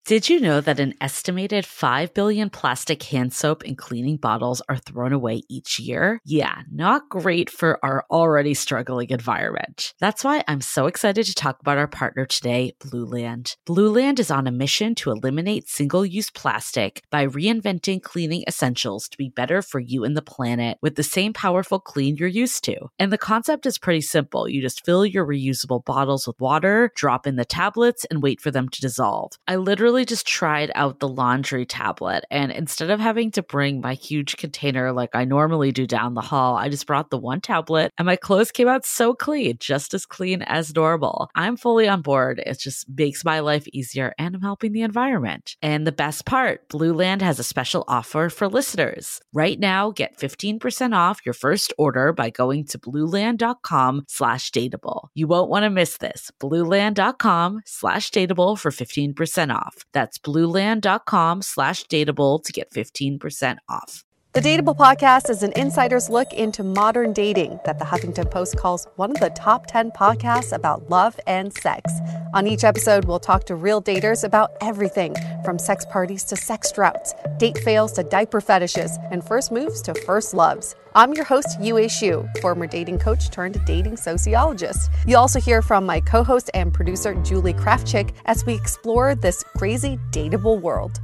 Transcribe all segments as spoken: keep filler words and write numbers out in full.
Did you know that an estimated five billion plastic hand soap and cleaning bottles are thrown away each year? Yeah, not great for our already struggling environment. That's why I'm so excited to talk about our partner today, Blueland. Blueland is on a mission to eliminate single-use plastic by reinventing cleaning essentials to be better for you and the planet with the same powerful clean you're used to. And the concept is pretty simple. You just fill your reusable bottles with water, drop in the tablets, and wait for them to dissolve. I literally just tried out the laundry tablet, and instead of having to bring my huge container like I normally do down the hall, I just brought the one tablet and my clothes came out so clean, just as clean as normal. I'm fully on board. It just makes my life easier and I'm helping the environment. And the best part, Blueland has a special offer for listeners. Right now, get fifteen percent off your first order by going to blueland.com slash dateable. You won't want to miss this. blueland.com slash dateable for fifteen percent off. That's blueland.com slash dateable to get fifteen percent off. The Dateable Podcast is an insider's look into modern dating that the Huffington Post calls one of the top ten podcasts about love and sex. On each episode, we'll talk to real daters about everything from sex parties to sex droughts, date fails to diaper fetishes, and first moves to first loves. I'm your host, Yue Xu, former dating coach turned dating sociologist. You'll also hear from my co-host and producer, Julie Krafchick, as we explore this crazy dateable world.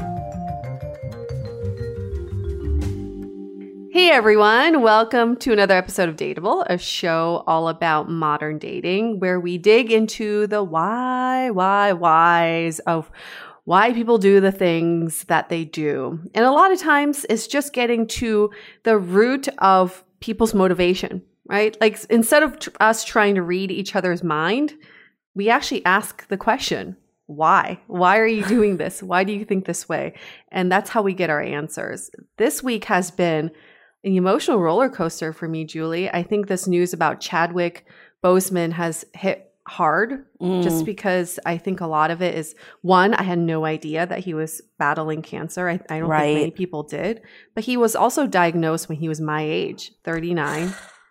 Hey everyone, welcome to another episode of Dateable, a show all about modern dating, where we dig into the why, why, whys of why people do the things that they do. And a lot of times it's just getting to the root of people's motivation, right? Like instead of tr- us trying to read each other's mind, we actually ask the question, why? Why are you doing this? Why do you think this way? And that's how we get our answers. This week has been an emotional roller coaster for me, Julie. I think this news about Chadwick Boseman has hit hard mm. just because I think a lot of it is, one, I had no idea that he was battling cancer. I, I don't right. think many people did. But he was also diagnosed when he was my age, thirty-nine.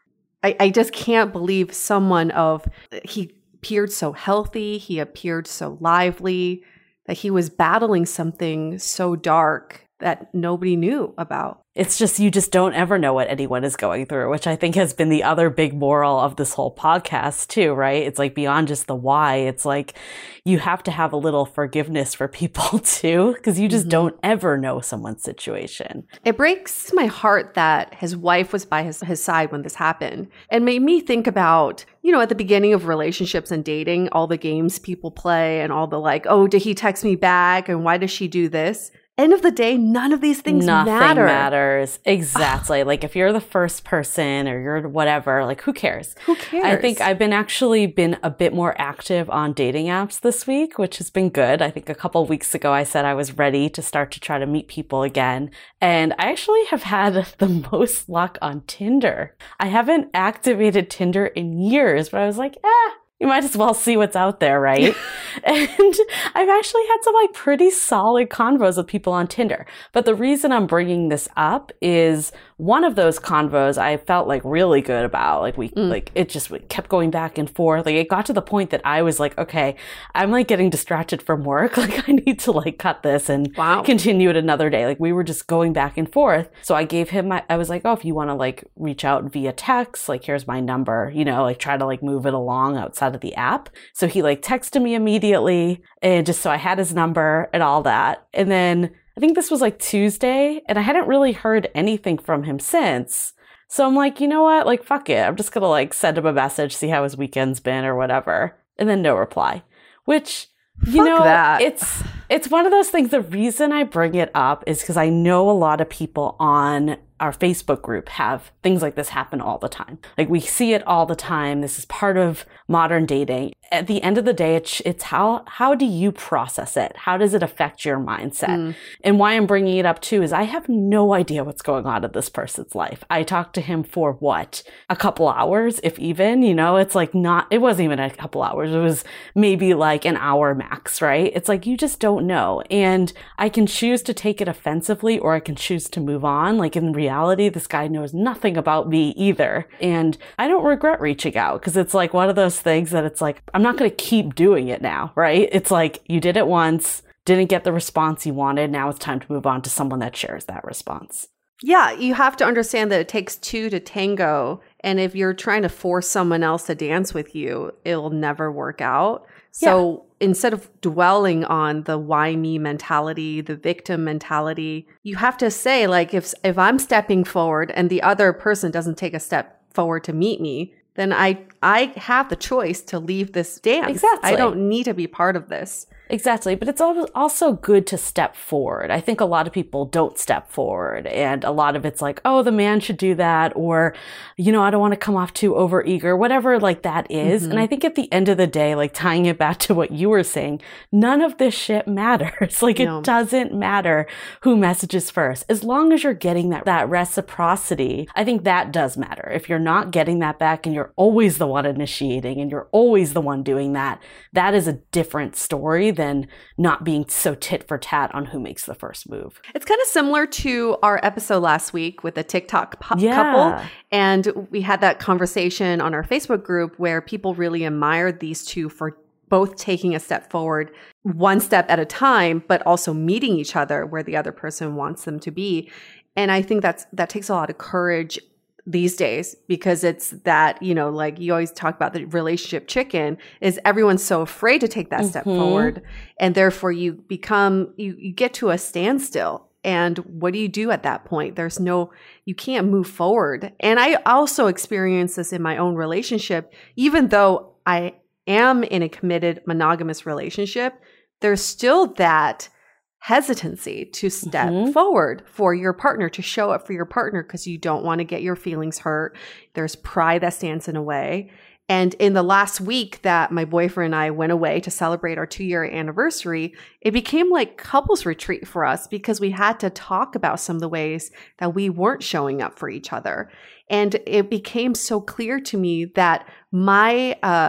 I, I just can't believe someone of, he appeared so healthy, he appeared so lively, that he was battling something so dark that nobody knew about. It's just, you just don't ever know what anyone is going through, which I think has been the other big moral of this whole podcast too, right? It's like beyond just the why, it's like you have to have a little forgiveness for people too, because you just mm-hmm. don't ever know someone's situation. It breaks my heart that his wife was by his, his side when this happened, and made me think about, you know, at the beginning of relationships and dating, all the games people play and all the like, oh, did he text me back? And why does she do this? End of the day, none of these things Nothing matter. matters. Exactly. Like if you're the first person or you're whatever, like who cares? Who cares? I think I've been actually been a bit more active on dating apps this week, which has been good. I think a couple of weeks ago I said I was ready to start to try to meet people again. And I actually have had the most luck on Tinder. I haven't activated Tinder in years, but I was like, eh. You might as well see what's out there, right? And I've actually had some like pretty solid convos with people on Tinder. But the reason I'm bringing this up is one of those convos I felt like really good about. Like we, mm. like it just kept going back and forth. Like it got to the point that I was like, okay, I'm like getting distracted from work. Like I need to like cut this and wow. continue it another day. Like we were just going back and forth. So I gave him my, I was like, oh, if you want to like reach out via text, like here's my number, you know, like try to like move it along outside of the app. So he like texted me immediately, and just so I had his number and all that. And then I think this was like Tuesday, and I hadn't really heard anything from him since. So I'm like, you know what? Like, fuck it. I'm just going to like send him a message, see how his weekend's been or whatever. And then no reply, which, you fuck know, that. it's, it's one of those things. The reason I bring it up is because I know a lot of people on our Facebook group have things like this happen all the time. Like we see it all the time. This is part of modern dating. At the end of the day, it's, it's how, how do you process it? How does it affect your mindset? Mm. And why I'm bringing it up too is I have no idea what's going on in this person's life. I talked to him for what? A couple hours, if even, you know, it's like not, it wasn't even a couple hours. It was maybe like an hour max, right? It's like, you just don't know. And I can choose to take it offensively or I can choose to move on. Like in reality, this guy knows nothing about me either. And I don't regret reaching out because it's like one of those things that it's like, I'm not going to keep doing it now, right? It's like you did it once. didn't get the response you wanted. Now it's time to move on to someone that shares that response. Yeah, you have to understand that it takes two to tango. And if you're trying to force someone else to dance with you, it'll never work out. So yeah. instead of dwelling on the why me mentality, the victim mentality, you have to say, like, if if I'm stepping forward and the other person doesn't take a step forward to meet me, then I I have the choice to leave this dance. Exactly. I don't need to be part of this. Exactly. But it's also good to step forward. I think a lot of people don't step forward. And a lot of it's like, oh, the man should do that. Or, you know, I don't want to come off too overeager, whatever like that is. Mm-hmm. And I think at the end of the day, like tying it back to what you were saying, none of this shit matters. Like no. It doesn't matter who messages first. As long as you're getting that, that reciprocity, I think that does matter. If you're not getting that back and you're always the one initiating and you're always the one doing that, that is a different story than not being so tit for tat on who makes the first move. It's kind of similar to our episode last week with the TikTok pu- yeah. couple. And we had that conversation on our Facebook group where people really admired these two for both taking a step forward, one step at a time, but also meeting each other where the other person wants them to be. And I think that's that takes a lot of courage these days, because it's that, you know, like you always talk about the relationship chicken, is everyone's so afraid to take that mm-hmm. step forward. And therefore you become, you, you get to a standstill. And what do you do at that point? There's no, you can't move forward. And I also experienced this in my own relationship. Even though I am in a committed monogamous relationship, there's still that hesitancy to step mm-hmm. forward for your partner, to show up for your partner, because you don't want to get your feelings hurt. There's pride that stands in the way. And in the last week that my boyfriend and I went away to celebrate our two-year anniversary, it became like couples retreat for us, because we had to talk about some of the ways that we weren't showing up for each other. And it became so clear to me that my uh,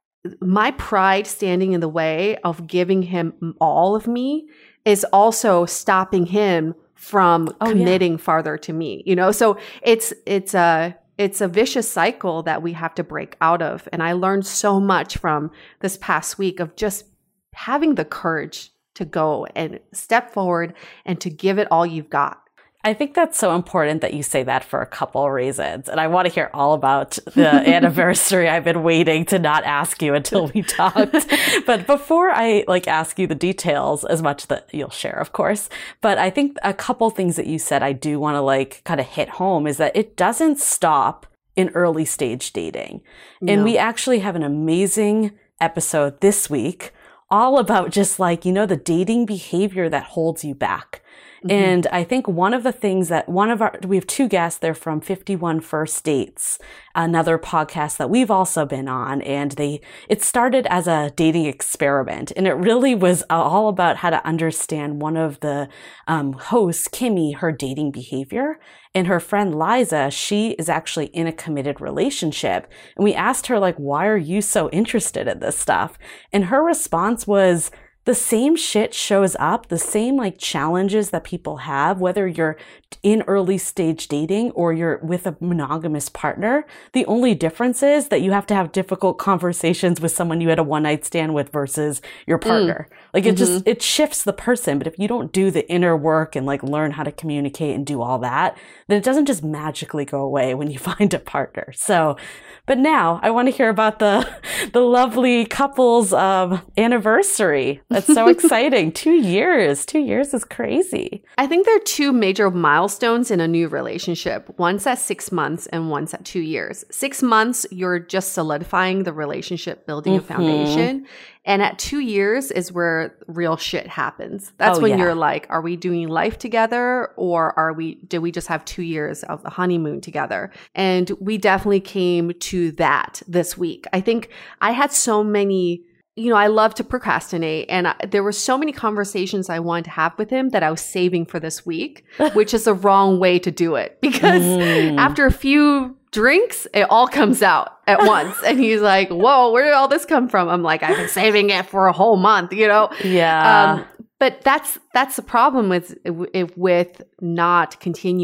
my pride standing in the way of giving him all of me is also stopping him from oh, committing yeah. farther to me, you know? So it's, it's a, it's a vicious cycle that we have to break out of. And I learned so much from this past week of just having the courage to go and step forward and to give it all you've got. I think that's so important that you say that for a couple of reasons. And I want to hear all about the anniversary. I've been waiting to not ask you until we talked. But before I like ask you the details, as much that you'll share, of course, but I think a couple things that you said I do want to like kind of hit home is that it doesn't stop in early stage dating. No. And we actually have an amazing episode this week all about just like, you know, the dating behavior that holds you back. Mm-hmm. And I think one of the things that one of our, we have two guests, they're from fifty-one First Dates, another podcast that we've also been on. And they, it started as a dating experiment. And it really was all about how to understand one of the um, hosts, Kimmy, her dating behavior. And her friend Liza, she is actually in a committed relationship. And we asked her, like, why are you so interested in this stuff? And her response was, the same shit shows up, the same like challenges that people have, whether you're in early stage dating or you're with a monogamous partner. The only difference is that you have to have difficult conversations with someone you had a one night stand with versus your partner. Mm. Like it mm-hmm. just, it shifts the person. But if you don't do the inner work and like learn how to communicate and do all that, then it doesn't just magically go away when you find a partner. So, but now I want to hear about the, the lovely couple's um, anniversary. That's so exciting. Two years. Two years is crazy. I think there are two major milestones in a new relationship. One's at six months and one's at two years. Six months, you're just solidifying the relationship, building mm-hmm. a foundation. And at two years is where real shit happens. That's oh, when yeah. you're like, are we doing life together, or are we, did we just have two years of the honeymoon together? And we definitely came to that this week. I think I had so many, you know, I love to procrastinate, and I, there were so many conversations I wanted to have with him that I was saving for this week, which is the wrong way to do it, because mm. after a few drinks, it all comes out at once. And he's like, whoa, where did all this come from? I'm like, I've been saving it for a whole month, you know? Yeah. Um, but that's, that's the problem with, with not continuing to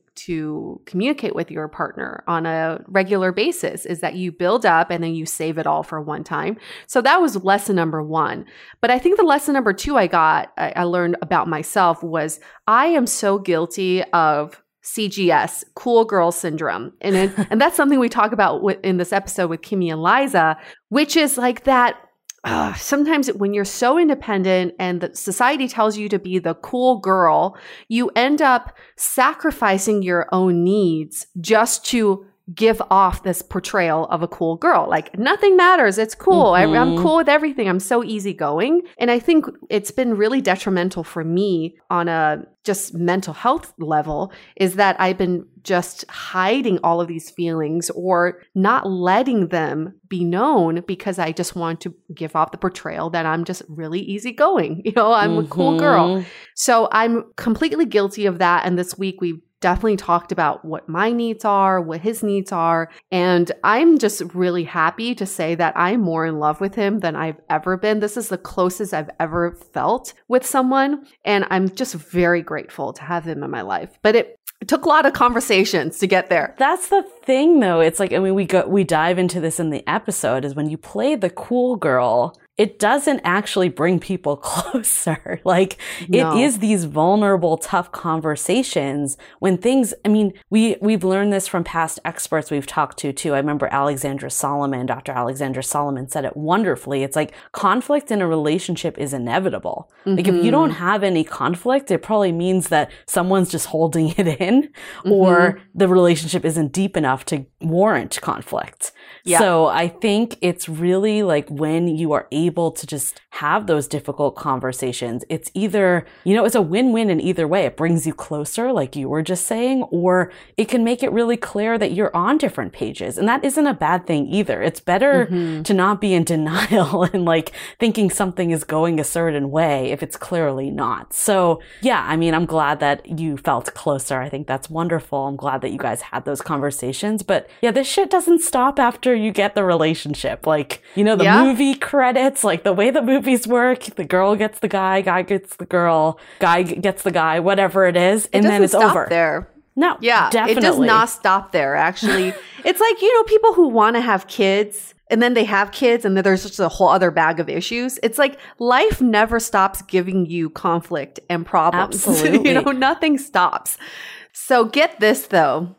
to communicate with your partner on a regular basis, is that you build up and then you save it all for one time. So that was lesson number one. But I think the lesson number two I got, I, I learned about myself was I am so guilty of C G S, cool girl syndrome. And it, and that's something we talk about with, in this episode with Kimmy and Liza, which is like that Uh, sometimes when you're so independent and the society tells you to be the cool girl, you end up sacrificing your own needs just to give off this portrayal of a cool girl. Like nothing matters. It's cool. Mm-hmm. I, I'm cool with everything. I'm so easygoing. And I think it's been really detrimental for me on a just mental health level is that I've been just hiding all of these feelings or not letting them be known because I just want to give off the portrayal that I'm just really easygoing. You know, I'm mm-hmm. a cool girl. So I'm completely guilty of that. And this week we definitely talked about what my needs are, what his needs are. And I'm just really happy to say that I'm more in love with him than I've ever been. This is the closest I've ever felt with someone. And I'm just very grateful to have him in my life. But it It took a lot of conversations to get there. That's the thing, though. It's like, I mean, we go, we dive into this in the episode is when you play the cool girl, it doesn't actually bring people closer. Like no. It is these vulnerable, tough conversations when things, I mean, we, we've learned this from past experts we've talked to too. I remember Alexandra Solomon, Doctor Alexandra Solomon said it wonderfully. It's like conflict in a relationship is inevitable. Mm-hmm. Like if you don't have any conflict, it probably means that someone's just holding it in mm-hmm. or the relationship isn't deep enough to warrant conflict. Yeah. So I think it's really like when you are able to just have those difficult conversations, it's either, you know, it's a win-win in either way. It brings you closer, like you were just saying, or it can make it really clear that you're on different pages. And that isn't a bad thing either. It's better mm-hmm. to not be in denial and like thinking something is going a certain way if it's clearly not. So yeah, I mean, I'm glad that you felt closer. I think that's wonderful. I'm glad that you guys had those conversations. But yeah, this shit doesn't stop after you get the relationship. Like, you know, the yeah. movie credits, like the way the movies work, the girl gets the guy, guy gets the girl, guy gets the guy, whatever it is, and it then it's stop over. There. No, yeah, definitely. It does not stop there, actually. It's like, you know, people who want to have kids and then they have kids and then there's just a whole other bag of issues. It's like life never stops giving you conflict and problems. Absolutely. You know, nothing stops. So get this, though.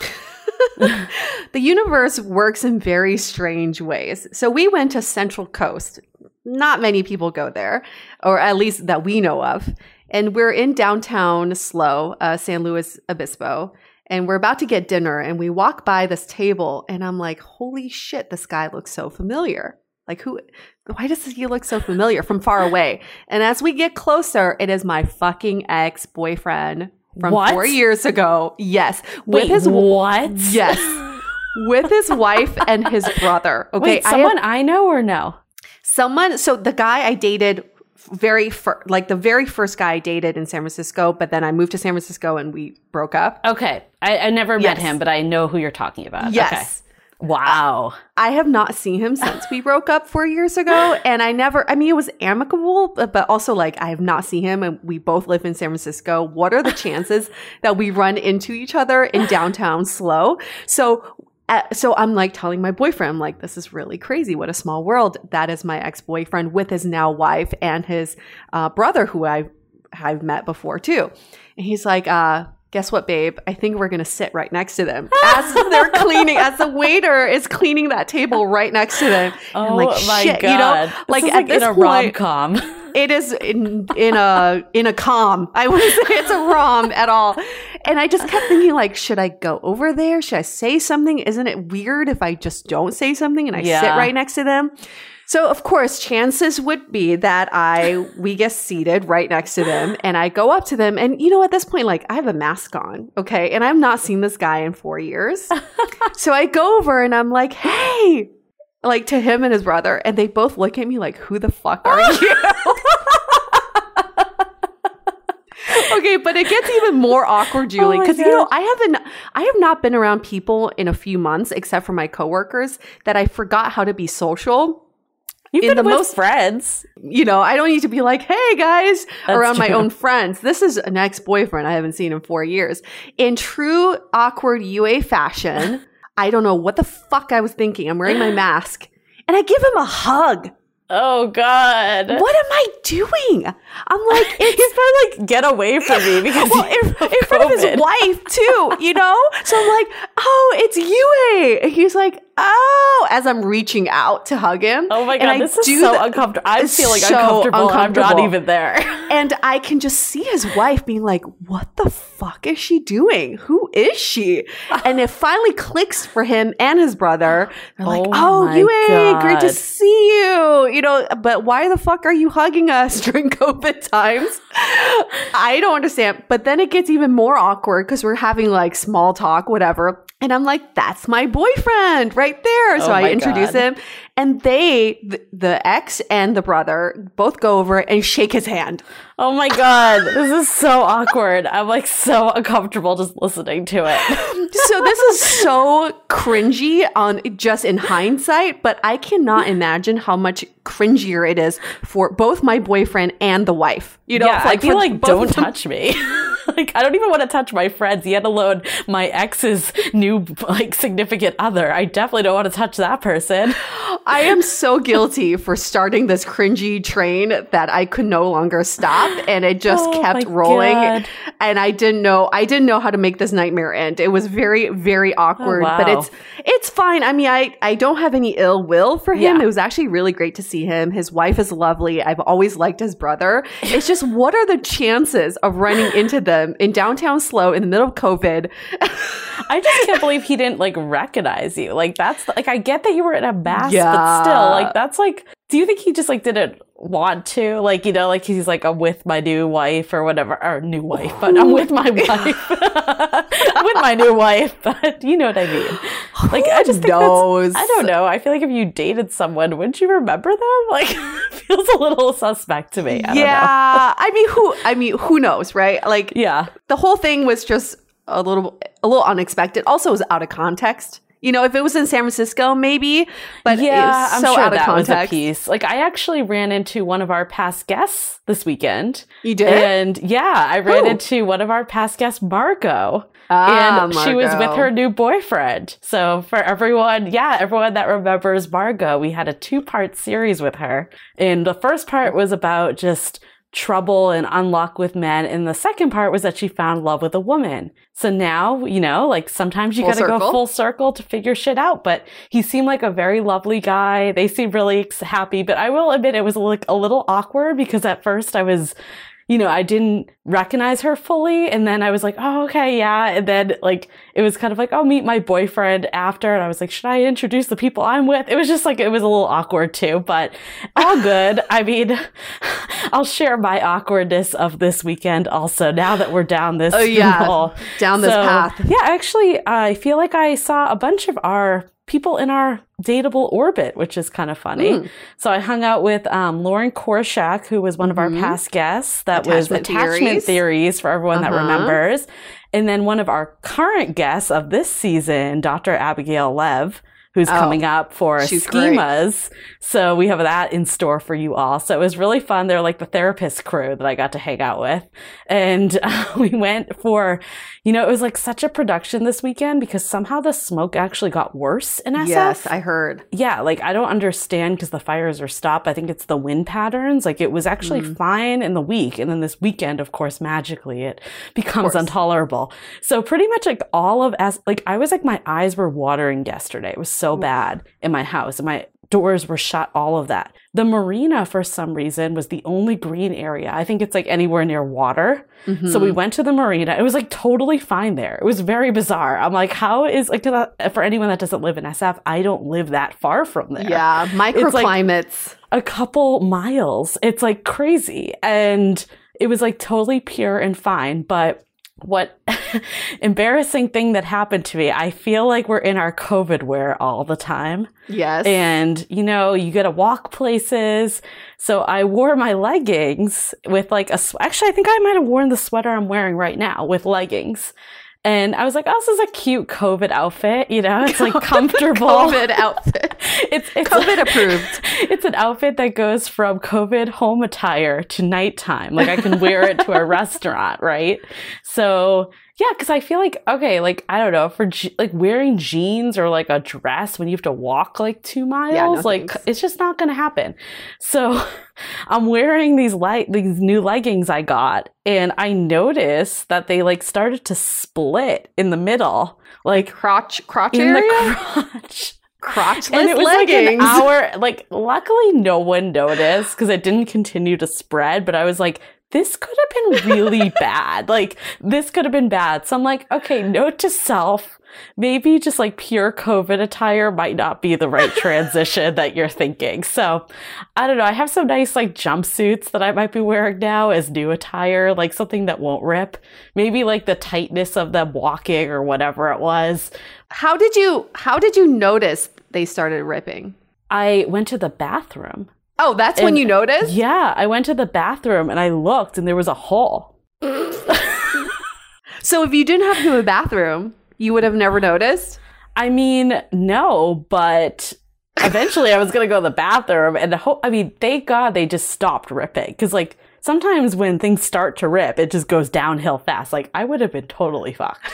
The universe works in very strange ways. So we went to Central Coast. Not many people go there, or at least that we know of. And we're in downtown SLO, uh, San Luis Obispo. And we're about to get dinner. And we walk by this table. And I'm like, holy shit, this guy looks so familiar. Like, who? Why does he look so familiar from far away? And as we get closer, it is my fucking ex-boyfriend from what? four years ago. Yes. With Wait, his what? Yes. With his wife and his brother. Okay. Wait, someone I, I know or no? Someone. So the guy I dated very fir- like the very first guy I dated in San Francisco, but then I moved to San Francisco and we broke up. Okay. I, I never yes. met him, but I know who you're talking about. Yes. Okay. Wow. I have not seen him since we broke up four years ago. And I never, I mean, it was amicable, but, but also like I have not seen him and we both live in San Francisco. What are the chances that we run into each other in downtown SLO? So Uh, so I'm like telling my boyfriend, I'm like, this is really crazy. What a small world. That is my ex-boyfriend with his now wife and his uh, brother, who I, I've met before too. And he's like, uh, guess what, babe? I think we're going to sit right next to them as they're cleaning, as the waiter is cleaning that table right next to them. And oh I'm like, my shit, God. You know, like this at like this in a point, rom-com. It is in in a in a com. I wouldn't say it's a rom at all. And I just kept thinking, like, should I go over there? Should I say something? Isn't it weird if I just don't say something and I yeah. sit right next to them? So of course, chances would be that I we get seated right next to them, and I go up to them, and you know, at this point, like I have a mask on, okay, and I've not seen this guy in four years. So I go over and I'm like, hey. Like to him and his brother, and they both look at me like, who the fuck are you? Okay, but it gets even more awkward, Julie, because oh you know I haven't, I have not been around people in a few months, except for my coworkers, that I forgot how to be social. You've in been the with most friends. You know, I don't need to be like, hey guys, That's around my true. own friends. This is an ex-boyfriend I haven't seen in four years. In true awkward U A fashion, I don't know what the fuck I was thinking. I'm wearing my mask and I give him a hug. Oh, God. What am I doing? I'm like, it's He's probably like, get away from me because well, in, in front of his COVID. wife too, you know? So I'm like, oh, it's Yue. And he's like, oh, as I'm reaching out to hug him. Oh my And God, I this is do so the- uncomfortable. I'm it's feeling so uncomfortable. I'm not uncomfortable. even there. And I can just see his wife being like, what the fuck is she doing? Who is she? And it finally clicks for him and his brother. They're like, Oh oh, my Yue, great to God. see you. You know, but why the fuck are you hugging us during COVID times? I don't understand. But then it gets even more awkward because we're having like small talk, whatever. And I'm like, that's my boyfriend right there. So Oh I my introduce God. him. And they, the, the ex and the brother, both go over and shake his hand. Oh my God. This is so awkward. I'm like so uncomfortable just listening to it. So this is so cringy on just in hindsight, but I cannot imagine how much cringier it is for both my boyfriend and the wife. You know, yeah, like I feel for like both don't of them. touch me. Like I don't even want to touch my friends, yet alone my ex's new like significant other. I definitely don't want to touch that person. I am so guilty for starting this cringy train that I could no longer stop, and it just Oh kept my rolling. God. And I didn't know I didn't know how to make this nightmare end. It was very very awkward, Oh, wow. but it's it's fine. I mean, I I don't have any ill will for him. Yeah. It was actually really great to see him. His wife is lovely. I've always liked his brother. It's just what are the chances of running into them in downtown Slow in the middle of COVID? I just can't believe he didn't like recognize you. Like that's like I get that you were in a mask, Yeah. but still, like that's like. Do you think he just like didn't want to? Like you know, like he's like I'm with my new wife or whatever, or new wife, but I'm with my wife. I'm with my new wife, but you know what I mean. Like I just think knows? that's, I don't know. I feel like if you dated someone, wouldn't you remember them? Like it feels a little suspect to me. I don't know. Yeah, I mean, who? I mean, who knows, right? Like, Yeah. the whole thing was just a little, a little unexpected. Also, it was out of context. You know, if it was in San Francisco, maybe, but Yeah, it's I'm so sure out of that was a context. piece. Like, I actually ran into one of our past guests this weekend. You did? And yeah, I ran Who? into one of our past guests, Margot. Ah, and she was with Margot. her new boyfriend. So for everyone, yeah, everyone that remembers Margot, we had a two-part series with her. And the first part was about just trouble and unluck with men. And the second part was that she found love with a woman. So now, you know, like sometimes you Full got to go circle. full circle to figure shit out. But he seemed like a very lovely guy. They seemed really ex- happy. But I will admit it was like a little awkward because at first I was, you know, I didn't recognize her fully. And then I was like, oh, okay, yeah. And then like, it was kind of like, oh, meet my boyfriend after. And I was like, should I introduce the people I'm with? It was just like, it was a little awkward too, but all good. I mean, I'll share my awkwardness of this weekend also now that we're down this Oh, yeah. little- Down this So, path. Yeah, actually, I feel like I saw a bunch of our people in our dateable orbit, which is kind of funny. Mm. So I hung out with um, Lauren Korshak, who was one of our Mhm. past guests. That Attachment was Attachment Theories. Theories for everyone that Uh-huh. remembers. And then one of our current guests of this season, Doctor Abigail Lev, who's Oh, coming up for she's great. schemas. So we have that in store for you all. So it was really fun. They're like the therapist crew that I got to hang out with. And uh, we went for, you know, it was like such a production this weekend because somehow the smoke actually got worse in S F. Yes, I heard. Yeah, like I don't understand because the fires are stopped. I think it's the wind patterns. Like it was actually Mm. fine in the week. And then this weekend, of course, magically it becomes course. intolerable. So pretty much like all of as like I was like my eyes were watering yesterday. It was so bad in my house and my doors were shut, all of that. The marina for some reason was the only green area. I think it's like anywhere near water. Mhm. So we went to the marina. It was like totally fine there. It was very bizarre. I'm like, how is like 'cause I- for anyone that doesn't live in S F, I don't live that far from there. Yeah, microclimates. A couple miles. It's like crazy. And it was like totally pure and fine. But what embarrassing thing that happened to me, I feel like we're in our COVID wear all the time. Yes. And, you know, you gotta walk places. So I wore my leggings with like a, sw- actually, I think I might have worn the sweater I'm wearing right now with leggings. And I was like, oh, this is a cute COVID outfit. You know, it's like comfortable. COVID outfit. It's, it's COVID approved. It's an outfit that goes from COVID home attire to nighttime. Like I can wear it to a restaurant, right? So yeah, because I feel like, okay, like, I don't know, for je- like wearing jeans or like a dress when you have to walk like two miles, Yeah, no like thanks. it's just not going to happen. So I'm wearing these light, these new leggings I got, and I noticed that they like started to split in the middle, like Crotch, crotch in area? the crotch. Crotchless And it was leggings. like an hour, like luckily no one noticed because it didn't continue to spread, but I was like, this could have been really bad. Like this could have been bad. So I'm like, okay, note to self, maybe just like pure COVID attire might not be the right transition that you're thinking. So I don't know. I have some nice like jumpsuits that I might be wearing now as new attire, like something that won't rip. Maybe like the tightness of them walking or whatever it was. How did you how did you notice they started ripping? I went to the bathroom. Oh, that's when And- you noticed? Yeah, I went to the bathroom and I looked and there was a hole. So if you didn't have to go to the bathroom, you would have never noticed? I mean, no, but eventually I was going to go to the bathroom and the whole, I mean, thank God they just stopped ripping. Because like sometimes when things start to rip, it just goes downhill fast. Like I would have been totally fucked.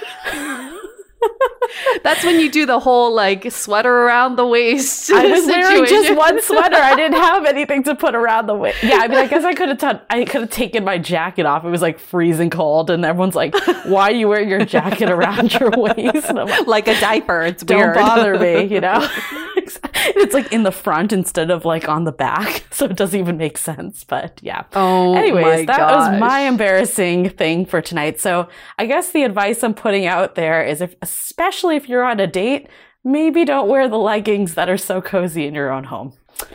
That's when you do the whole like sweater around the waist. I was wearing just situation. one sweater. I didn't have anything to put around the waist. Yeah, I mean, I guess I could have t- I could have taken my jacket off. It was like freezing cold, and everyone's like, "Why are you wearing your jacket around your waist?" And I'm like, like a diaper. It's "Don't weird. bother me," you know. It's like in the front instead of like on the back, so it doesn't even make sense. But yeah. Oh, Anyways, my that gosh. was my embarrassing thing for tonight. So I guess the advice I'm putting out there is, if, especially if you're on a date, maybe don't wear the leggings that are so cozy in your own home.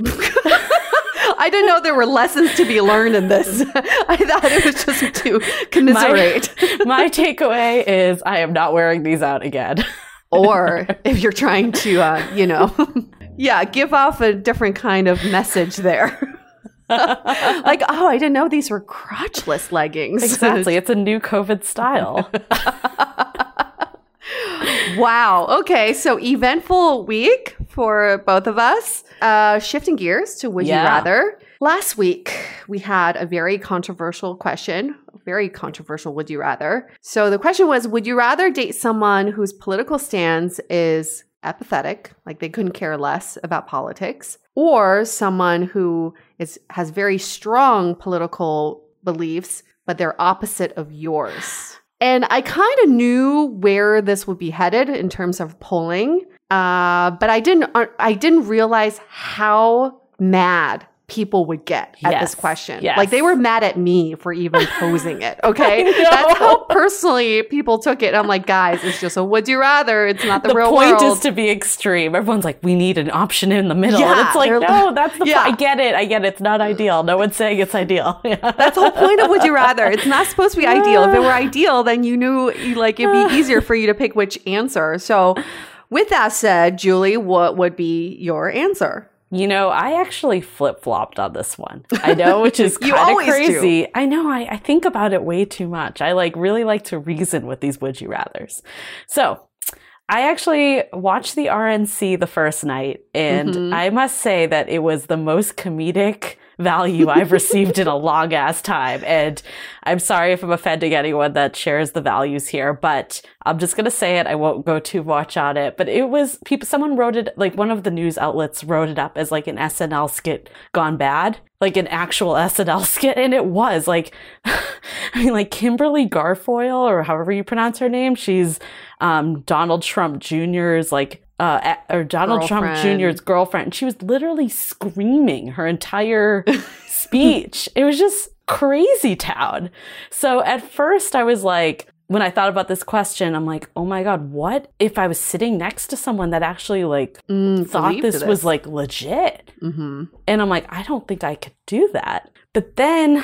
I didn't know there were lessons to be learned in this. I thought it was just to commiserate. My, my takeaway is I am not wearing these out again. Or if you're trying to, uh, you know, yeah, give off a different kind of message there. Like, oh, I didn't know these were crotchless leggings. Exactly. It's a new COVID style. Wow. Okay. So eventful week for both of us. Uh, shifting gears to Would Yeah. You Rather. Last week, we had a very controversial question, very controversial Would You Rather. So the question was, would you rather date someone whose political stance is apathetic, like they couldn't care less about politics, or someone who is has very strong political beliefs, but they're opposite of yours? And I kind of knew where this would be headed in terms of polling, uh, but I didn't. I didn't realize how mad people would get at Yes, this question. yes. Like they were mad at me for even posing it. Okay, I know. that's how personally people took it. I'm like, guys, it's just a would you rather. It's not the, The real point world. is to be extreme. Everyone's like, we need an option in the middle. Yeah, and it's like, they're- no, that's the yeah. point. I get it. I get it. It's not ideal. No one's saying it's ideal. Yeah. That's the whole point of would you rather. It's not supposed to be ideal. If it were ideal, then you knew like it'd be easier for you to pick which answer. So with that said, Julie, what would be your answer? You know, I actually flip-flopped on this one. I know, which is You kind of always do. crazy. I know, I, I think about it way too much. I like really like to reason with these would you rathers. So I actually watched the R N C the first night, and Mhm. I must say that it was the most comedic value I've received in a long ass time. And I'm sorry if I'm offending anyone that shares the values here, but I'm just going to say it. I won't go too much on it, but it was people, someone wrote it, like one of the news outlets wrote it up as like an S N L skit gone bad, like an actual S N L skit. And it was like, I mean, like Kimberly Guilfoyle, or however you pronounce her name. She's, um, Donald Trump Junior's like, Uh, or Donald Trump Girlfriend. Junior's girlfriend. She was literally screaming her entire speech. It was just crazy town. So at first I was like, when I thought about this question, I'm like, oh my God, what if I was sitting next to someone that actually like Mm, thought believed this, this. was like legit? Mm-hmm. And I'm like, I don't think I could do that. But then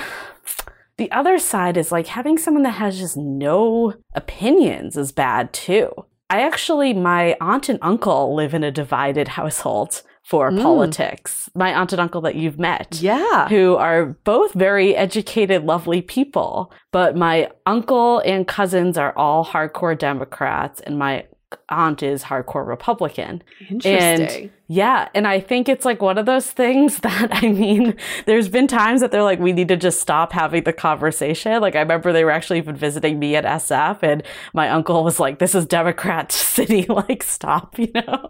the other side is like having someone that has just no opinions is bad too. I actually, my aunt and uncle live in a divided household for Mm. politics. My aunt and uncle that you've met. Yeah. Who are both very educated, lovely people. But my uncle and cousins are all hardcore Democrats, and my aunt is hardcore Republican. Interesting. And yeah, and I think it's like one of those things that, I mean, there's been times that they're like, we need to just stop having the conversation. Like, I remember they were actually even visiting me at S F, and my uncle was like, this is Democrat city, like, stop, you know?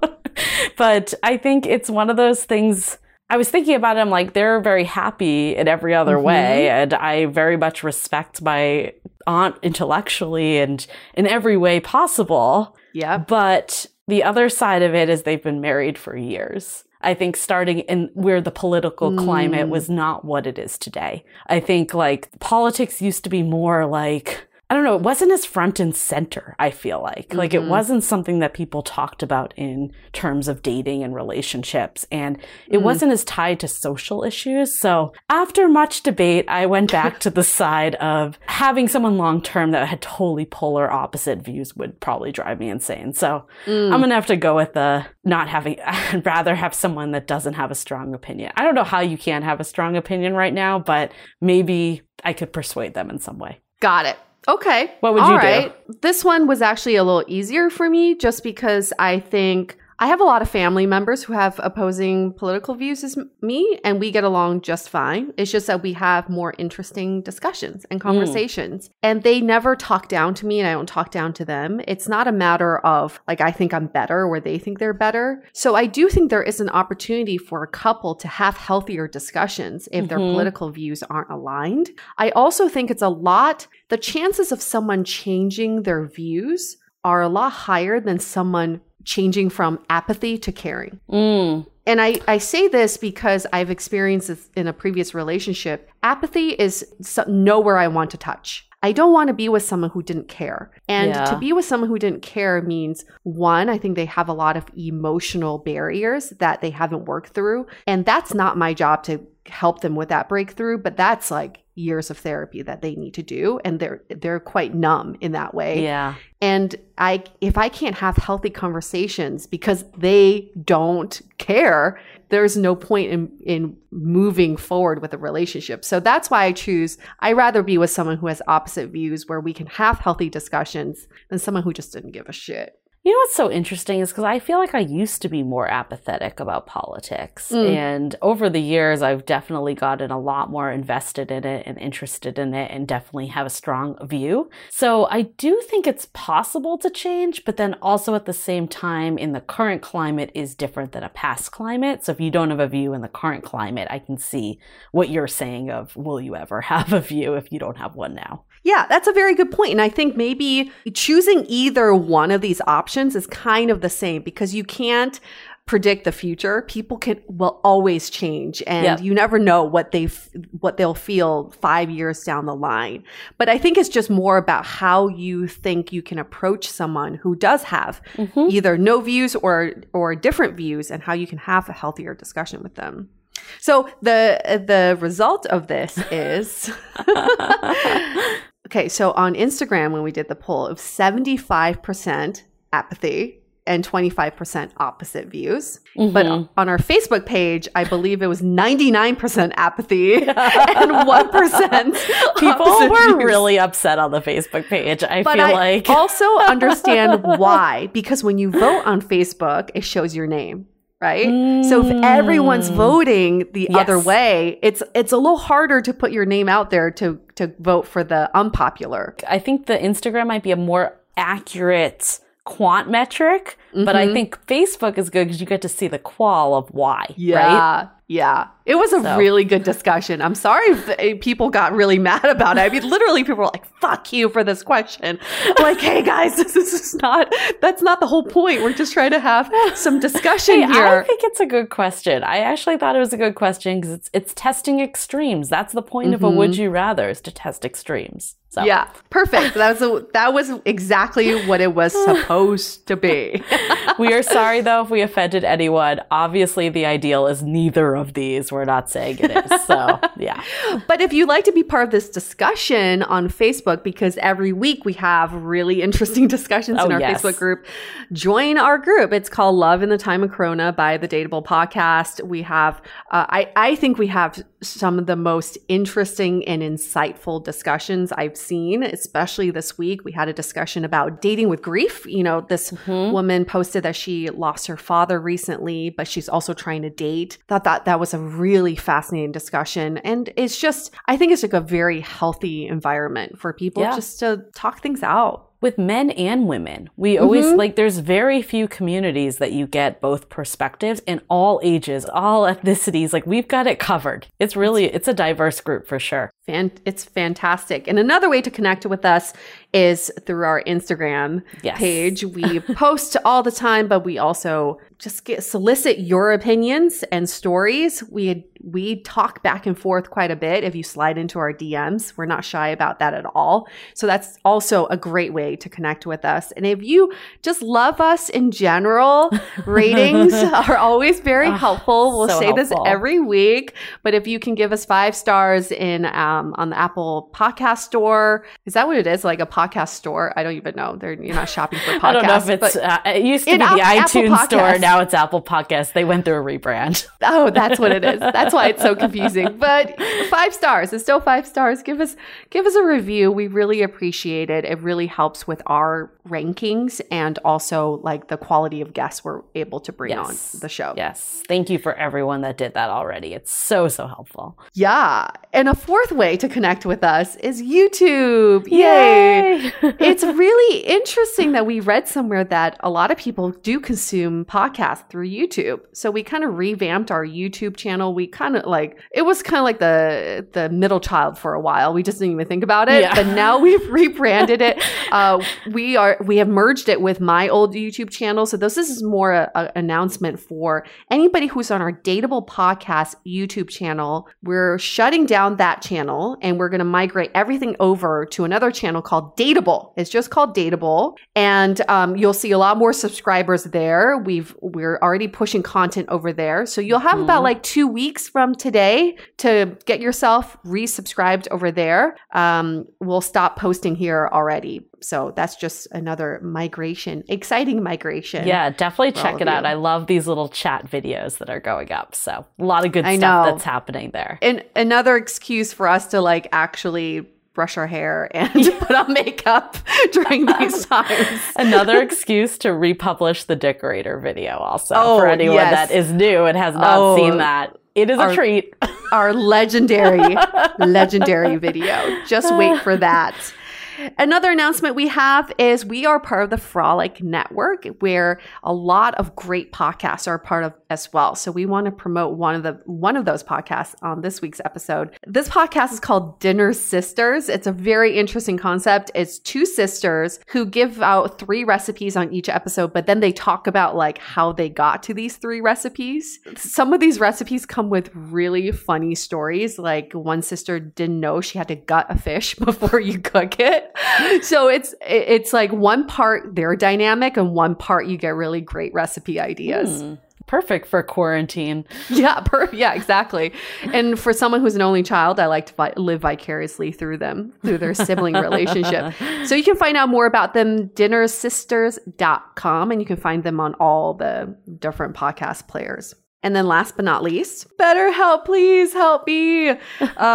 But I think it's one of those things. I was thinking about it, I'm like, they're very happy in every other Mhm. way, and I very much respect my aunt intellectually and in every way possible. Yeah. But the other side of it is they've been married for years. I think starting in where the political climate Mm. was not what it is today. I think like politics used to be more like, I don't know, it wasn't as front and center, I feel like. Like it Mhm. wasn't something that people talked about in terms of dating and relationships. And it Mm. wasn't as tied to social issues. So after much debate, I went back to the side of having someone long term that had totally polar opposite views would probably drive me insane. So Mm. I'm going to have to go with the not having, I'd rather have someone that doesn't have a strong opinion. I don't know how you can have a strong opinion right now, but maybe I could persuade them in some way. Got it. Okay. What would All you do? right. This one was actually a little easier for me just because I think I have a lot of family members who have opposing political views as m- me, and we get along just fine. It's just that we have more interesting discussions and conversations. And they never talk down to me, and I don't talk down to them. It's not a matter of like, I think I'm better or they think they're better. So I do think there is an opportunity for a couple to have healthier discussions if their Mhm. political views aren't aligned. I also think it's a lot, the chances of someone changing their views are a lot higher than someone changing from apathy to caring. Mm. And I, I say this because I've experienced this in a previous relationship. Apathy is so, nowhere I want to touch. I don't want to be with someone who didn't care. And Yeah. to be with someone who didn't care means, one, I think they have a lot of emotional barriers that they haven't worked through. And that's not my job to help them with that breakthrough, but that's like years of therapy that they need to do. And they're they're quite numb in that way. Yeah. And I, if I can't have healthy conversations because they don't care, there's no point in, in moving forward with a relationship. So that's why I choose, I rather be with someone who has opposite views where we can have healthy discussions than someone who just didn't give a shit. You know what's so interesting is because I feel like I used to be more apathetic about politics. Mm. And over the years, I've definitely gotten a lot more invested in it and interested in it and definitely have a strong view. So I do think it's possible to change, but then also at the same time, in the current climate is different than a past climate. So if you don't have a view in the current climate, I can see what you're saying of, will you ever have a view if you don't have one now? Yeah, that's a very good point. And I think maybe choosing either one of these options is kind of the same because you can't predict the future. People can will always change, and Yep. you never know what they what they'll feel five years down the line. But I think it's just more about how you think you can approach someone who does have Mm-hmm. either no views or or different views, and how you can have a healthier discussion with them. So the the result of this is okay. So on Instagram, when we did the poll, it was seventy-five percent apathy and twenty-five percent opposite views. Mm-hmm. But on our Facebook page, I believe it was ninety-nine percent apathy and one percent People opposite were views. really upset on the Facebook page. I But feel I like also understand why, because when you vote on Facebook, it shows your name. Right. So if everyone's Mm. voting the Yes. other way, it's it's a little harder to put your name out there to to vote for the unpopular. I think the Instagram might be a more accurate quant metric, but I Mhm. think Facebook is good because you get to see the qual of why, Yeah. right? Yeah. It was a So. really good discussion. I'm sorry if eh, people got really mad about it. I mean, literally people were like, fuck you for this question. Like, hey guys, this is not, that's not the whole point. We're just trying to have some discussion Hey, here. I think it's a good question. I actually thought it was a good question because it's it's testing extremes. That's the point of a Mhm. would you rather, is to test extremes. So Yeah, perfect. That was a, that was exactly what it was supposed to be. we are sorry though if we offended anyone. Obviously, the ideal is neither of these. We're we're not saying it is. So, yeah. But if you'd like to be part of this discussion on Facebook, because every week we have really interesting discussions Oh, in our yes. Facebook group, join our group. It's called Love in the Time of Corona by the Dateable Podcast. We have, uh, I, I think we have some of the most interesting and insightful discussions I've seen, especially this week. We had a discussion about dating with grief. You know, this Mm-hmm. woman posted that she lost her father recently, but she's also trying to date. Thought that that was a really fascinating discussion. And it's just, I think it's like a very healthy environment for people Yeah. just to talk things out. With men and women, we always Mhm. like, there's very few communities that you get both perspectives in all ages, all ethnicities. Like, we've got it covered. It's really, it's a diverse group for sure. Fan- it's fantastic. And another way to connect with us is through our Instagram Yes. page. We post all the time, but we also just get, solicit your opinions and stories. We we talk back and forth quite a bit if you slide into our D Ms. We're not shy about that at all. So that's also a great way to connect with us. And if you just love us in general, ratings are always very Oh, helpful. We'll so say this helpful. every week, but if you can give us five stars in um, on the Apple Podcast Store, is that what it is? Like a podcast store? I don't even know. They're, you're not shopping for podcasts. I don't know if it's, but- uh, it used to in be the Apple- Apple iTunes store. Podcasts. Now it's Apple Podcasts. They went through a rebrand. Oh, that's what it is. That's why it's so confusing. But five stars. It's still five stars. Give us give us a review. We really appreciate it. It really helps with our rankings and also like the quality of guests we're able to bring Yes. on the show. Yes. Thank you for everyone that did that already. It's so, so helpful. Yeah. And a fourth way to connect with us is YouTube. Yay. Yay! It's really interesting that we read somewhere that a lot of people do consume podcasts through YouTube. So we kind of revamped our YouTube channel. We kind of like, it was kind of like the the middle child for a while. We just didn't even think about it. Yeah. But now we've rebranded it. Uh, we are we have merged it with my old YouTube channel. So this is more a, a announcement for anybody who's on our Dateable Podcast YouTube channel. We're shutting down that channel and we're going to migrate everything over to another channel called Dateable. It's just called Dateable, and um, you'll see a lot more subscribers there. We've we're already pushing content over there, so you'll have Mhm. about like two weeks from today to get yourself resubscribed over there. Um, we'll stop posting here already, so that's just another migration, exciting migration. Yeah, definitely for all check of it out. you. I love these little chat videos that are going up. So a lot of good I stuff know. that's happening there. And another excuse for us to like actually brush our hair and put on makeup during these times. Another excuse to republish the decorator video also Oh, for anyone yes. that is new and has not Oh, seen that. It is our- a treat. Our legendary, legendary video. Just wait for that. Another announcement we have is we are part of the Frolic Network, where a lot of great podcasts are a part of as well. So we want to promote one of the one of those podcasts on this week's episode. This podcast is called Dinner Sisters. It's a very interesting concept. It's two sisters who give out three recipes on each episode, but then they talk about like how they got to these three recipes. Some of these recipes come with really funny stories. Like one sister didn't know she had to gut a fish before you cook it. So it's it's like one part their dynamic and one part you get really great recipe ideas. Hmm. Perfect for quarantine. Yeah, per- yeah, exactly. And for someone who's an only child, I like to vi- live vicariously through them, through their sibling relationship. So you can find out more about them, dinner sisters dot com, and you can find them on all the different podcast players. And then last but not least, BetterHelp, please help me. Uh,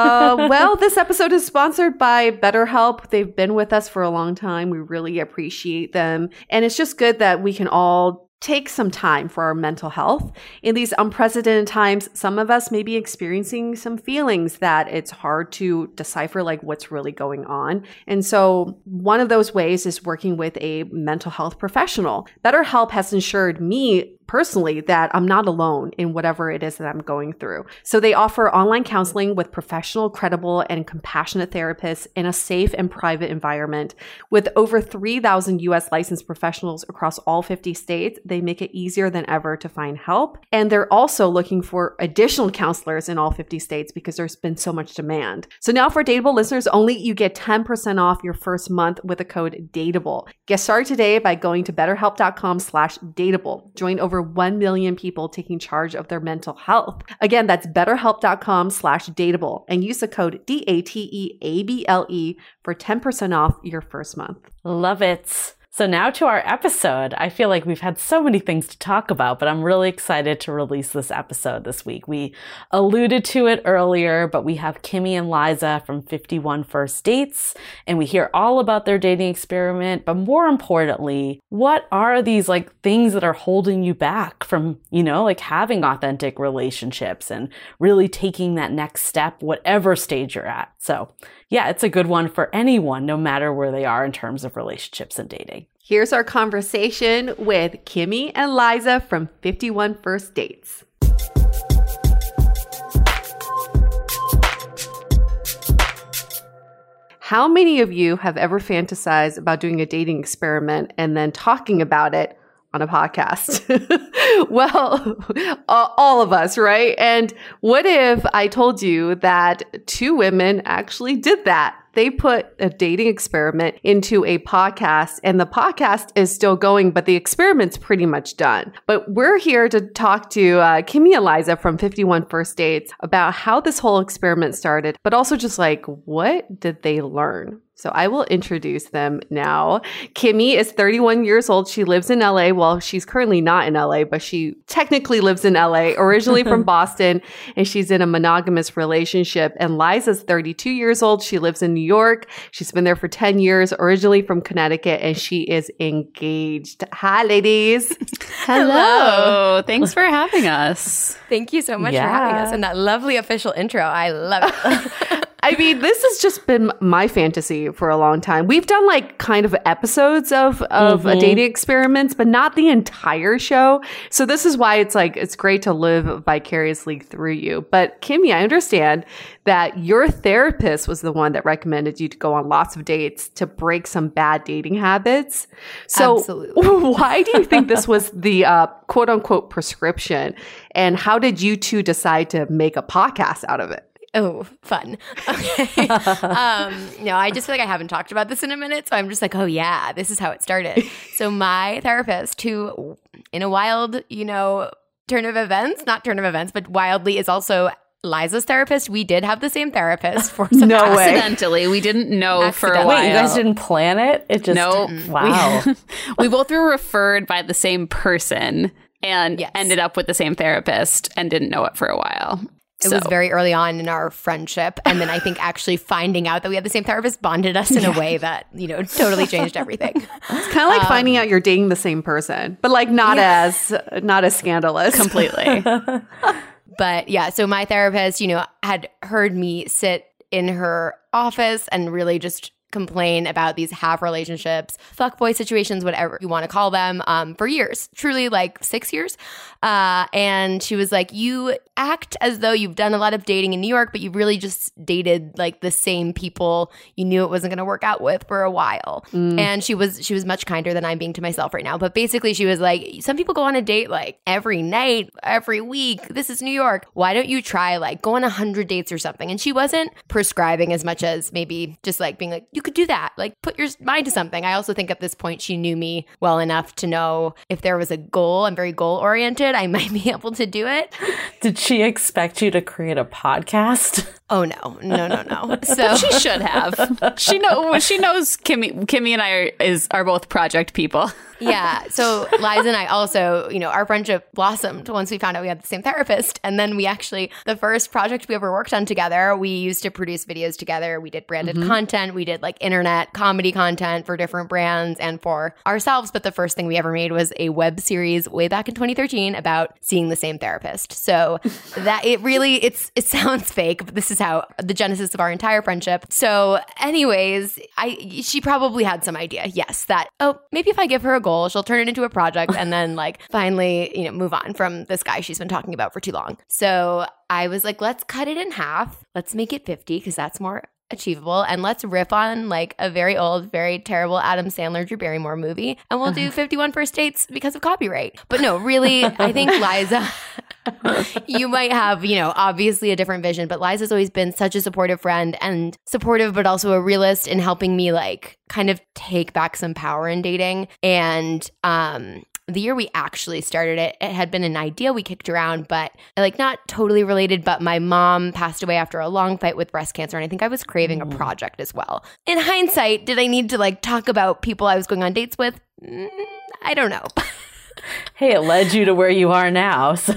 well, this episode is sponsored by BetterHelp. They've been with us for a long time. We really appreciate them. And it's just good that we can all take some time for our mental health. In these unprecedented times, some of us may be experiencing some feelings that it's hard to decipher like what's really going on. And so one of those ways is working with a mental health professional. BetterHelp has ensured me personally that I'm not alone in whatever it is that I'm going through. So they offer online counseling with professional, credible, and compassionate therapists in a safe and private environment. With over three thousand U S licensed professionals across all fifty states, they make it easier than ever to find help. And they're also looking for additional counselors in all fifty states because there's been so much demand. So now for Dateable listeners only, you get ten percent off your first month with the code DATEABLE. Get started today by going to betterhelp dot com slash dateable. Join over one million people taking charge of their mental health. Again, that's betterhelp.com slash dateable and use the code D A T E A B L E for ten percent off your first month. Love it. So now to our episode. I feel like we've had so many things to talk about, but I'm really excited to release this episode this week. We alluded to it earlier, but we have Kimmy and Liza from fifty-one First Dates, and we hear all about their dating experiment. But more importantly, what are these like things that are holding you back from, you know, like having authentic relationships and really taking that next step, whatever stage you're at? So yeah, it's a good one for anyone, no matter where they are in terms of relationships and dating. Here's our conversation with Kimmy and Liza from fifty-one First Dates. How many of you have ever fantasized about doing a dating experiment and then talking about it on a podcast? Well, all of us, right? And what if I told you that two women actually did that? They put a dating experiment into a podcast, and the podcast is still going, but the experiment's pretty much done. But we're here to talk to uh, Kimmy and Liza from fifty-one First Dates about how this whole experiment started, but also just like, what did they learn? So I will introduce them now. Kimmy is thirty-one years old. She lives in L A. Well, she's currently not in L A, but she technically lives in L A, originally from Boston, and she's in a monogamous relationship. And Liza's thirty-two years old. She lives in New York. She's been there for ten years, originally from Connecticut, and she is engaged. Hi, ladies. Hello. Hello. Thanks for having us. Thank you so much Yeah. for having us. And that lovely official intro. I love it. I mean, this has just been my fantasy for a long time. We've done like kind of episodes of, of Mm-hmm. a dating experiments, but not the entire show. So this is why it's like, it's great to live vicariously through you. But Kimmy, I understand that your therapist was the one that recommended you to go on lots of dates to break some bad dating habits. So Absolutely. why do you think this was the uh, quote unquote prescription? And how did you two decide to make a podcast out of it? Oh, fun. Okay. um, no, I just feel like I haven't talked about this in a minute. So I'm just like, oh, yeah, this is how it started. So my therapist, who in a wild, you know, turn of events, not turn of events, but wildly is also Liza's therapist. We did have the same therapist for some No time. way. Accidentally. We didn't know for a Accidentally. while. Wait, you guys didn't plan it? It just, No. wow. We, we both were referred by the same person and Yes. ended up with the same therapist and didn't know it for a while. It So- was very early on in our friendship. And then I think actually finding out that we had the same therapist bonded us in a way that, you know, totally changed everything. It's kind of like finding out you're dating the same person, but like not Yeah. as not as scandalous. completely. But yeah, so my therapist, you know, had heard me sit in her office and really just complain about these half relationships, fuckboy situations, whatever you want to call them, um, for years, truly like six years. Uh, and she was like, you act as though you've done a lot of dating in New York, but you really just dated like the same people you knew it wasn't going to work out with for a while. Mm. And she was, she was much kinder than I'm being to myself right now. But basically she was like, some people go on a date like every night, every week. This is New York. Why don't you try like go on a hundred dates or something? And she wasn't prescribing as much as maybe just like being like, you could do that. Like put your mind to something. I also think at this point she knew me well enough to know if there was a goal, I'm very goal oriented, I might be able to do it. Did she expect you to create a podcast? Oh no, no, no, no. So She should have. She know. She knows. Kimmy, Kimmy, and I are is are both project people. yeah. So Liza and I also, you know, our friendship blossomed once we found out we had the same therapist. And then we actually, the first project we ever worked on together, we used to produce videos together. We did branded Mm-hmm. content. We did like internet comedy content for different brands and for ourselves. But the first thing we ever made was a web series way back in twenty thirteen about seeing the same therapist. So that it really, it's it sounds fake, but this is how the genesis of our entire friendship. So anyways, I she probably had some idea, yes, that, oh, maybe if I give her a goal, she'll turn it into a project and then like finally, you know, move on from this guy she's been talking about for too long. So I was like, let's cut it in half. Let's make it fifty because that's more achievable, and let's riff on like a very old, very terrible Adam Sandler, Drew Barrymore movie, and we'll do fifty-one First Dates because of copyright. But no, really, I think Liza, you might have, you know, obviously a different vision, but Liza's always been such a supportive friend and supportive, but also a realist in helping me like kind of take back some power in dating. And um the year we actually started it, it had been an idea we kicked around, but like not totally related, but my mom passed away after a long fight with breast cancer. And I think I was craving mm. a project as well. In hindsight, did I need to like talk about people I was going on dates with? Mm, I don't know. Hey, it led you to where you are now. So,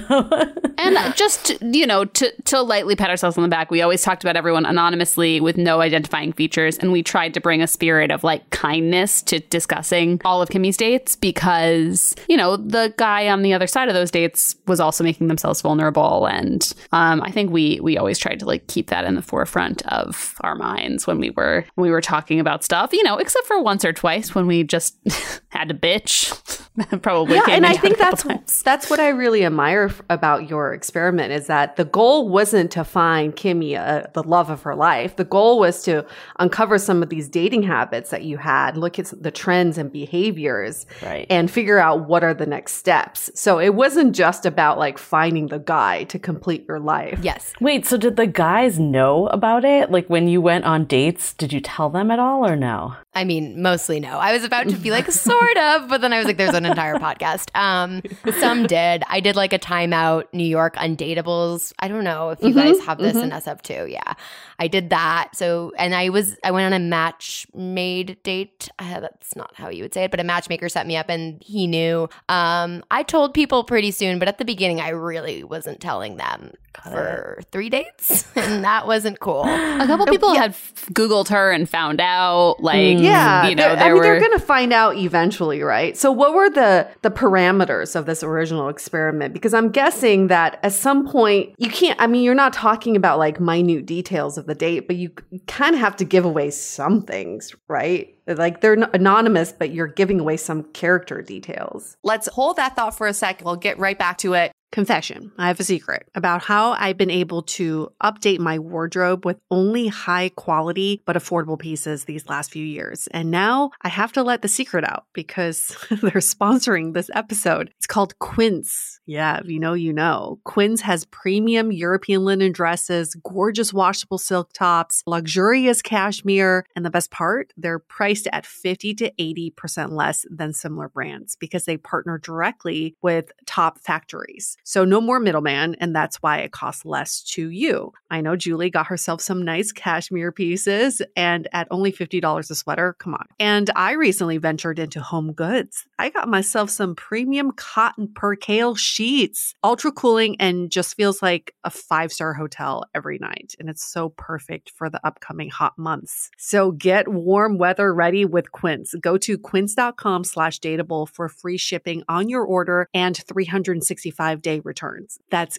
and just, you know, to, to lightly pat ourselves on the back, we always talked about everyone anonymously with no identifying features. And we tried to bring a spirit of like kindness to discussing all of Kimmy's dates because, you know, the guy on the other side of those dates was also making themselves vulnerable. And um, I think we we always tried to like keep that in the forefront of our minds when we were when we were talking about stuff, you know, except for once or twice when we just had to bitch. Probably. Yeah, and I think that's times. that's what I really admire f- about your experiment is that the goal wasn't to find Kimmy uh, the love of her life. The goal was to uncover some of these dating habits that you had, look at the trends and behaviors, right, and figure out what are the next steps. So it wasn't just about like finding the guy to complete your life. Yes. Wait, so did the guys know about it? Like when you went on dates, did you tell them at all or no? I mean, mostly no. I was about to be like, sort of, but then I was like, there's an entire podcast. Um, some did. I did like a timeout New York Undateables. I don't know if you mm-hmm, guys have this mm-hmm. in S F too. Yeah, I did that. So, and I was, I went on a match made date. Uh, that's not how you would say it, but a matchmaker set me up and he knew. Um, I told people pretty soon, but at the beginning, I really wasn't telling them Got for it. three dates. And that wasn't cool. A couple people yeah. had f- Googled her and found out like, mm. yeah, you know, I there mean, were... they're going to find out eventually, right? So what were the, the parameters of this original experiment? Because I'm guessing that at some point you can't, I mean, you're not talking about like minute details of the date, but you kind of have to give away some things, right? Like they're anonymous, but you're giving away some character details. Let's hold that thought for a sec. We'll get right back to it. Confession. I have a secret about how I've been able to update my wardrobe with only high quality but affordable pieces these last few years. And now I have to let the secret out because they're sponsoring this episode. It's called Quince. Yeah, if you know, you know. Quince has premium European linen dresses, gorgeous washable silk tops, luxurious cashmere, and the best part, they're priced at fifty to eighty percent less than similar brands because they partner directly with top factories. So no more middleman, and that's why it costs less to you. I know Julie got herself some nice cashmere pieces, and at only fifty dollars a sweater, come on. And I recently ventured into home goods. I got myself some premium cotton percale sheets, ultra cooling, and just feels like a five-star hotel every night. And it's so perfect for the upcoming hot months. So get warm weather ready with Quince. Go to quince.com slash dateable for free shipping on your order and three hundred sixty-five day returns. That's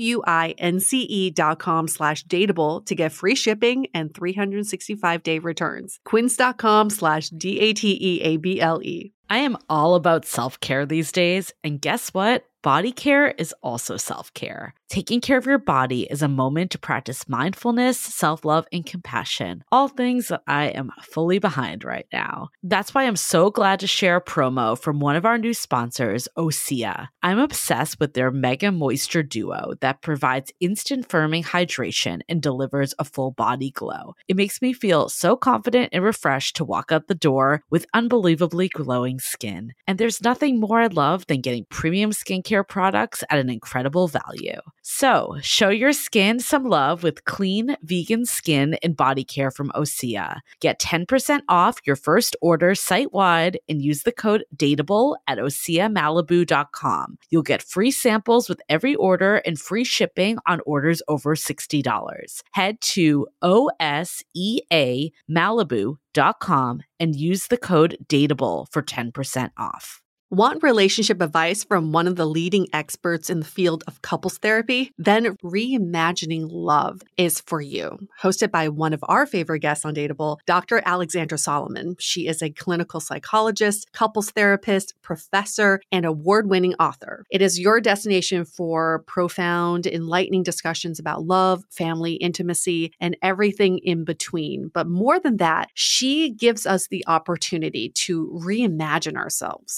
Q-U-I-N-C-E dot com slash dateable to get free shipping and three hundred sixty-five day returns. Quince.com slash D-A-T-E-A-B-L-E. I am all about self-care these days, and guess what? Body care is also self-care. Taking care of your body is a moment to practice mindfulness, self-love, and compassion, all things that I am fully behind right now. That's why I'm so glad to share a promo from one of our new sponsors, Osea. I'm obsessed with their Mega Moisture Duo that provides instant firming hydration and delivers a full body glow. It makes me feel so confident and refreshed to walk out the door with unbelievably glowing skin. And there's nothing more I love than getting premium skincare products at an incredible value. So, show your skin some love with clean, vegan skin and body care from Osea. Get ten percent off your first order site-wide and use the code DATEABLE at osea malibu dot com. You'll get free samples with every order and free shipping on orders over sixty dollars. Head to osea malibu dot com and use the code DATEABLE for ten percent off. Want relationship advice from one of the leading experts in the field of couples therapy? Then Reimagining Love is for you. Hosted by one of our favorite guests on Dateable, Doctor Alexandra Solomon. She is a clinical psychologist, couples therapist, professor, and award-winning author. It is your destination for profound, enlightening discussions about love, family, intimacy, and everything in between. But more than that, she gives us the opportunity to reimagine ourselves, our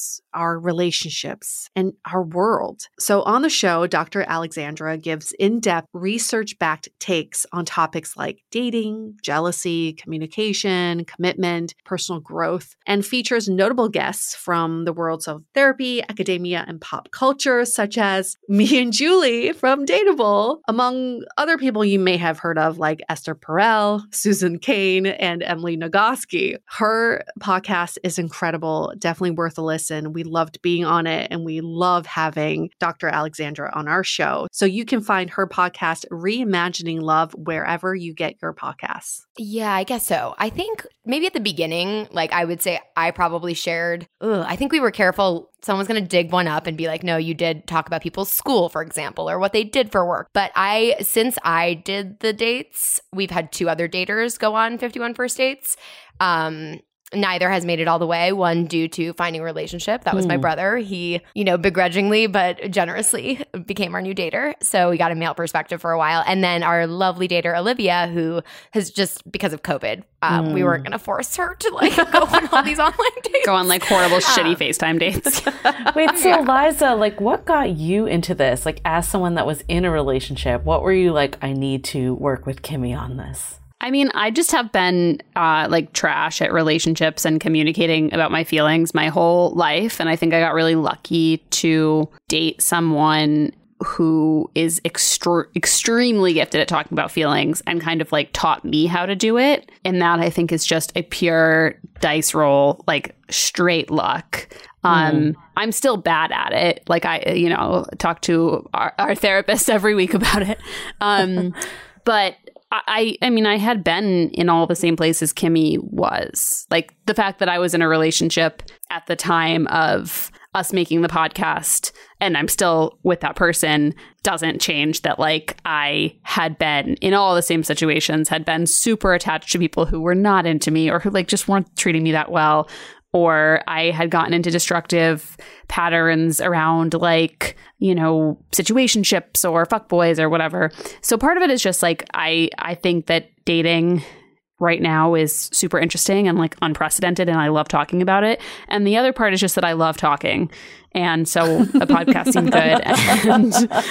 our relationships and our world. So on the show, Doctor Alexandra gives in-depth research-backed takes on topics like dating, jealousy, communication, commitment, personal growth, and features notable guests from the worlds of therapy, academia, and pop culture, such as me and Julie from Dateable, among other people you may have heard of like Esther Perel, Susan Cain, and Emily Nagoski. Her podcast is incredible, definitely worth a listen. We loved being on it, and we love having Doctor Alexandra on our show. So you can find her podcast, Reimagining Love, wherever you get your podcasts. Yeah, I guess so. I think maybe at the beginning, like I would say I probably shared, ugh, I think we were careful. Someone's going to dig one up and be like, no, you did talk about people's school, for example, or what they did for work. But I, since I did the dates, we've had two other daters go on fifty-one First Dates. Um, Neither has made it all the way, one due to finding a relationship. That was mm. my brother. He, you know, begrudgingly but generously became our new dater. So we got a male perspective for a while. And then our lovely dater, Olivia, who has just, because of COVID, um, mm. we weren't going to force her to like go on all these online dates. Go on like horrible, um, shitty FaceTime dates. Wait, so Yeah. Liza, like what got you into this? Like as someone that was in a relationship, what were you like, I need to work with Kimmy on this? I mean, I just have been uh, like trash at relationships and communicating about my feelings my whole life. And I think I got really lucky to date someone who is extre- extremely gifted at talking about feelings and kind of like taught me how to do it. And that I think is just a pure dice roll, like straight luck. Um, mm. I'm still bad at it. Like I, you know, talk to our, our therapist every week about it. Um, but I, I mean, I had been in all the same places Kimmy was. Like the fact that I was in a relationship at the time of us making the podcast and I'm still with that person doesn't change that like I had been in all the same situations, had been super attached to people who were not into me or who like just weren't treating me that well. Or I had gotten into destructive patterns around like, you know, situationships or fuckboys or whatever. So part of it is just like, I, I think that dating right now is super interesting and like unprecedented and I love talking about it. And the other part is just that I love talking. And so a podcast seemed good. And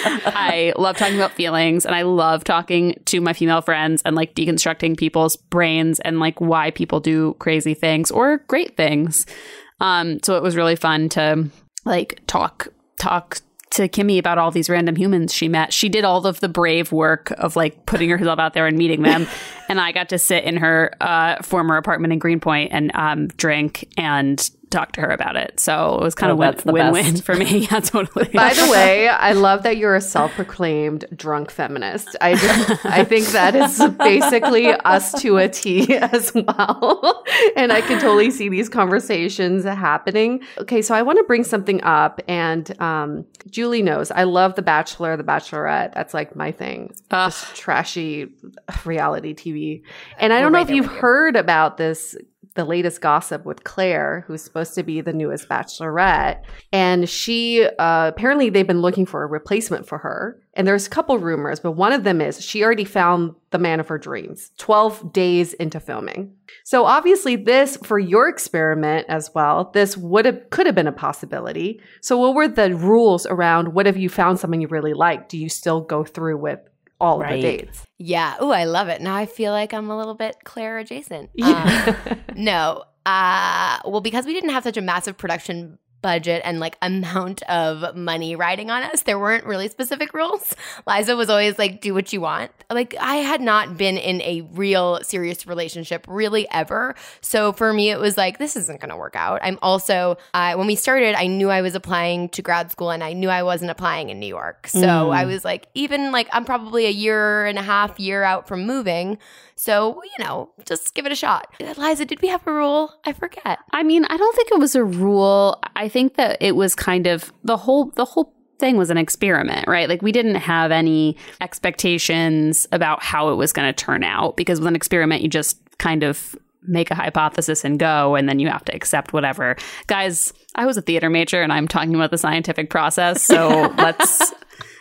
I love talking about feelings and I love talking to my female friends and like deconstructing people's brains and like why people do crazy things or great things. Um, so it was really fun to like talk, talk to Kimmy about all these random humans she met. She did all of the brave work of like putting herself out there and meeting them. And I got to sit in her uh, former apartment in Greenpoint and um, drink and talk to her about it. So it was kind oh, of win- win-win for me. Yeah, totally. By the way, I love that you're a self-proclaimed drunk feminist. I just, I think that is basically us to a T as well. And I can totally see these conversations happening. Okay, so I want to bring something up. And um, Julie knows I love The Bachelor, The Bachelorette. That's like my thing. Ugh. Just trashy reality T V. And I don't We're know right if you've heard about this the latest gossip with Claire, who's supposed to be the newest Bachelorette. And she, uh, apparently they've been looking for a replacement for her. And there's a couple rumors, but one of them is she already found the man of her dreams twelve days into filming. So obviously this, for your experiment as well, this would have, could have been a possibility. So what were the rules around what if you found someone you really liked? Do you still go through with all right. of the dates? Yeah. Oh, I love it. Now I feel like I'm a little bit Claire adjacent. Yeah. Um, no. Uh, well, because we didn't have such a massive production budget and like amount of money riding on us, there weren't really specific rules. Liza was always like, do what you want. Like I had not been in a real serious relationship really ever. So for me, it was like, this isn't going to work out. I'm also, uh, when we started, I knew I was applying to grad school and I knew I wasn't applying in New York. So mm. I was like, even like I'm probably a year and a half, year out from moving. So, you know, just give it a shot. Liza, did we have a rule? I forget. I mean, I don't think it was a rule. I think that it was kind of the whole the whole thing was an experiment, right? Like we didn't have any expectations about how it was going to turn out because with an experiment, you just kind of make a hypothesis and go, and then you have to accept whatever. Guys, I was a theater major and I'm talking about the scientific process. So let's...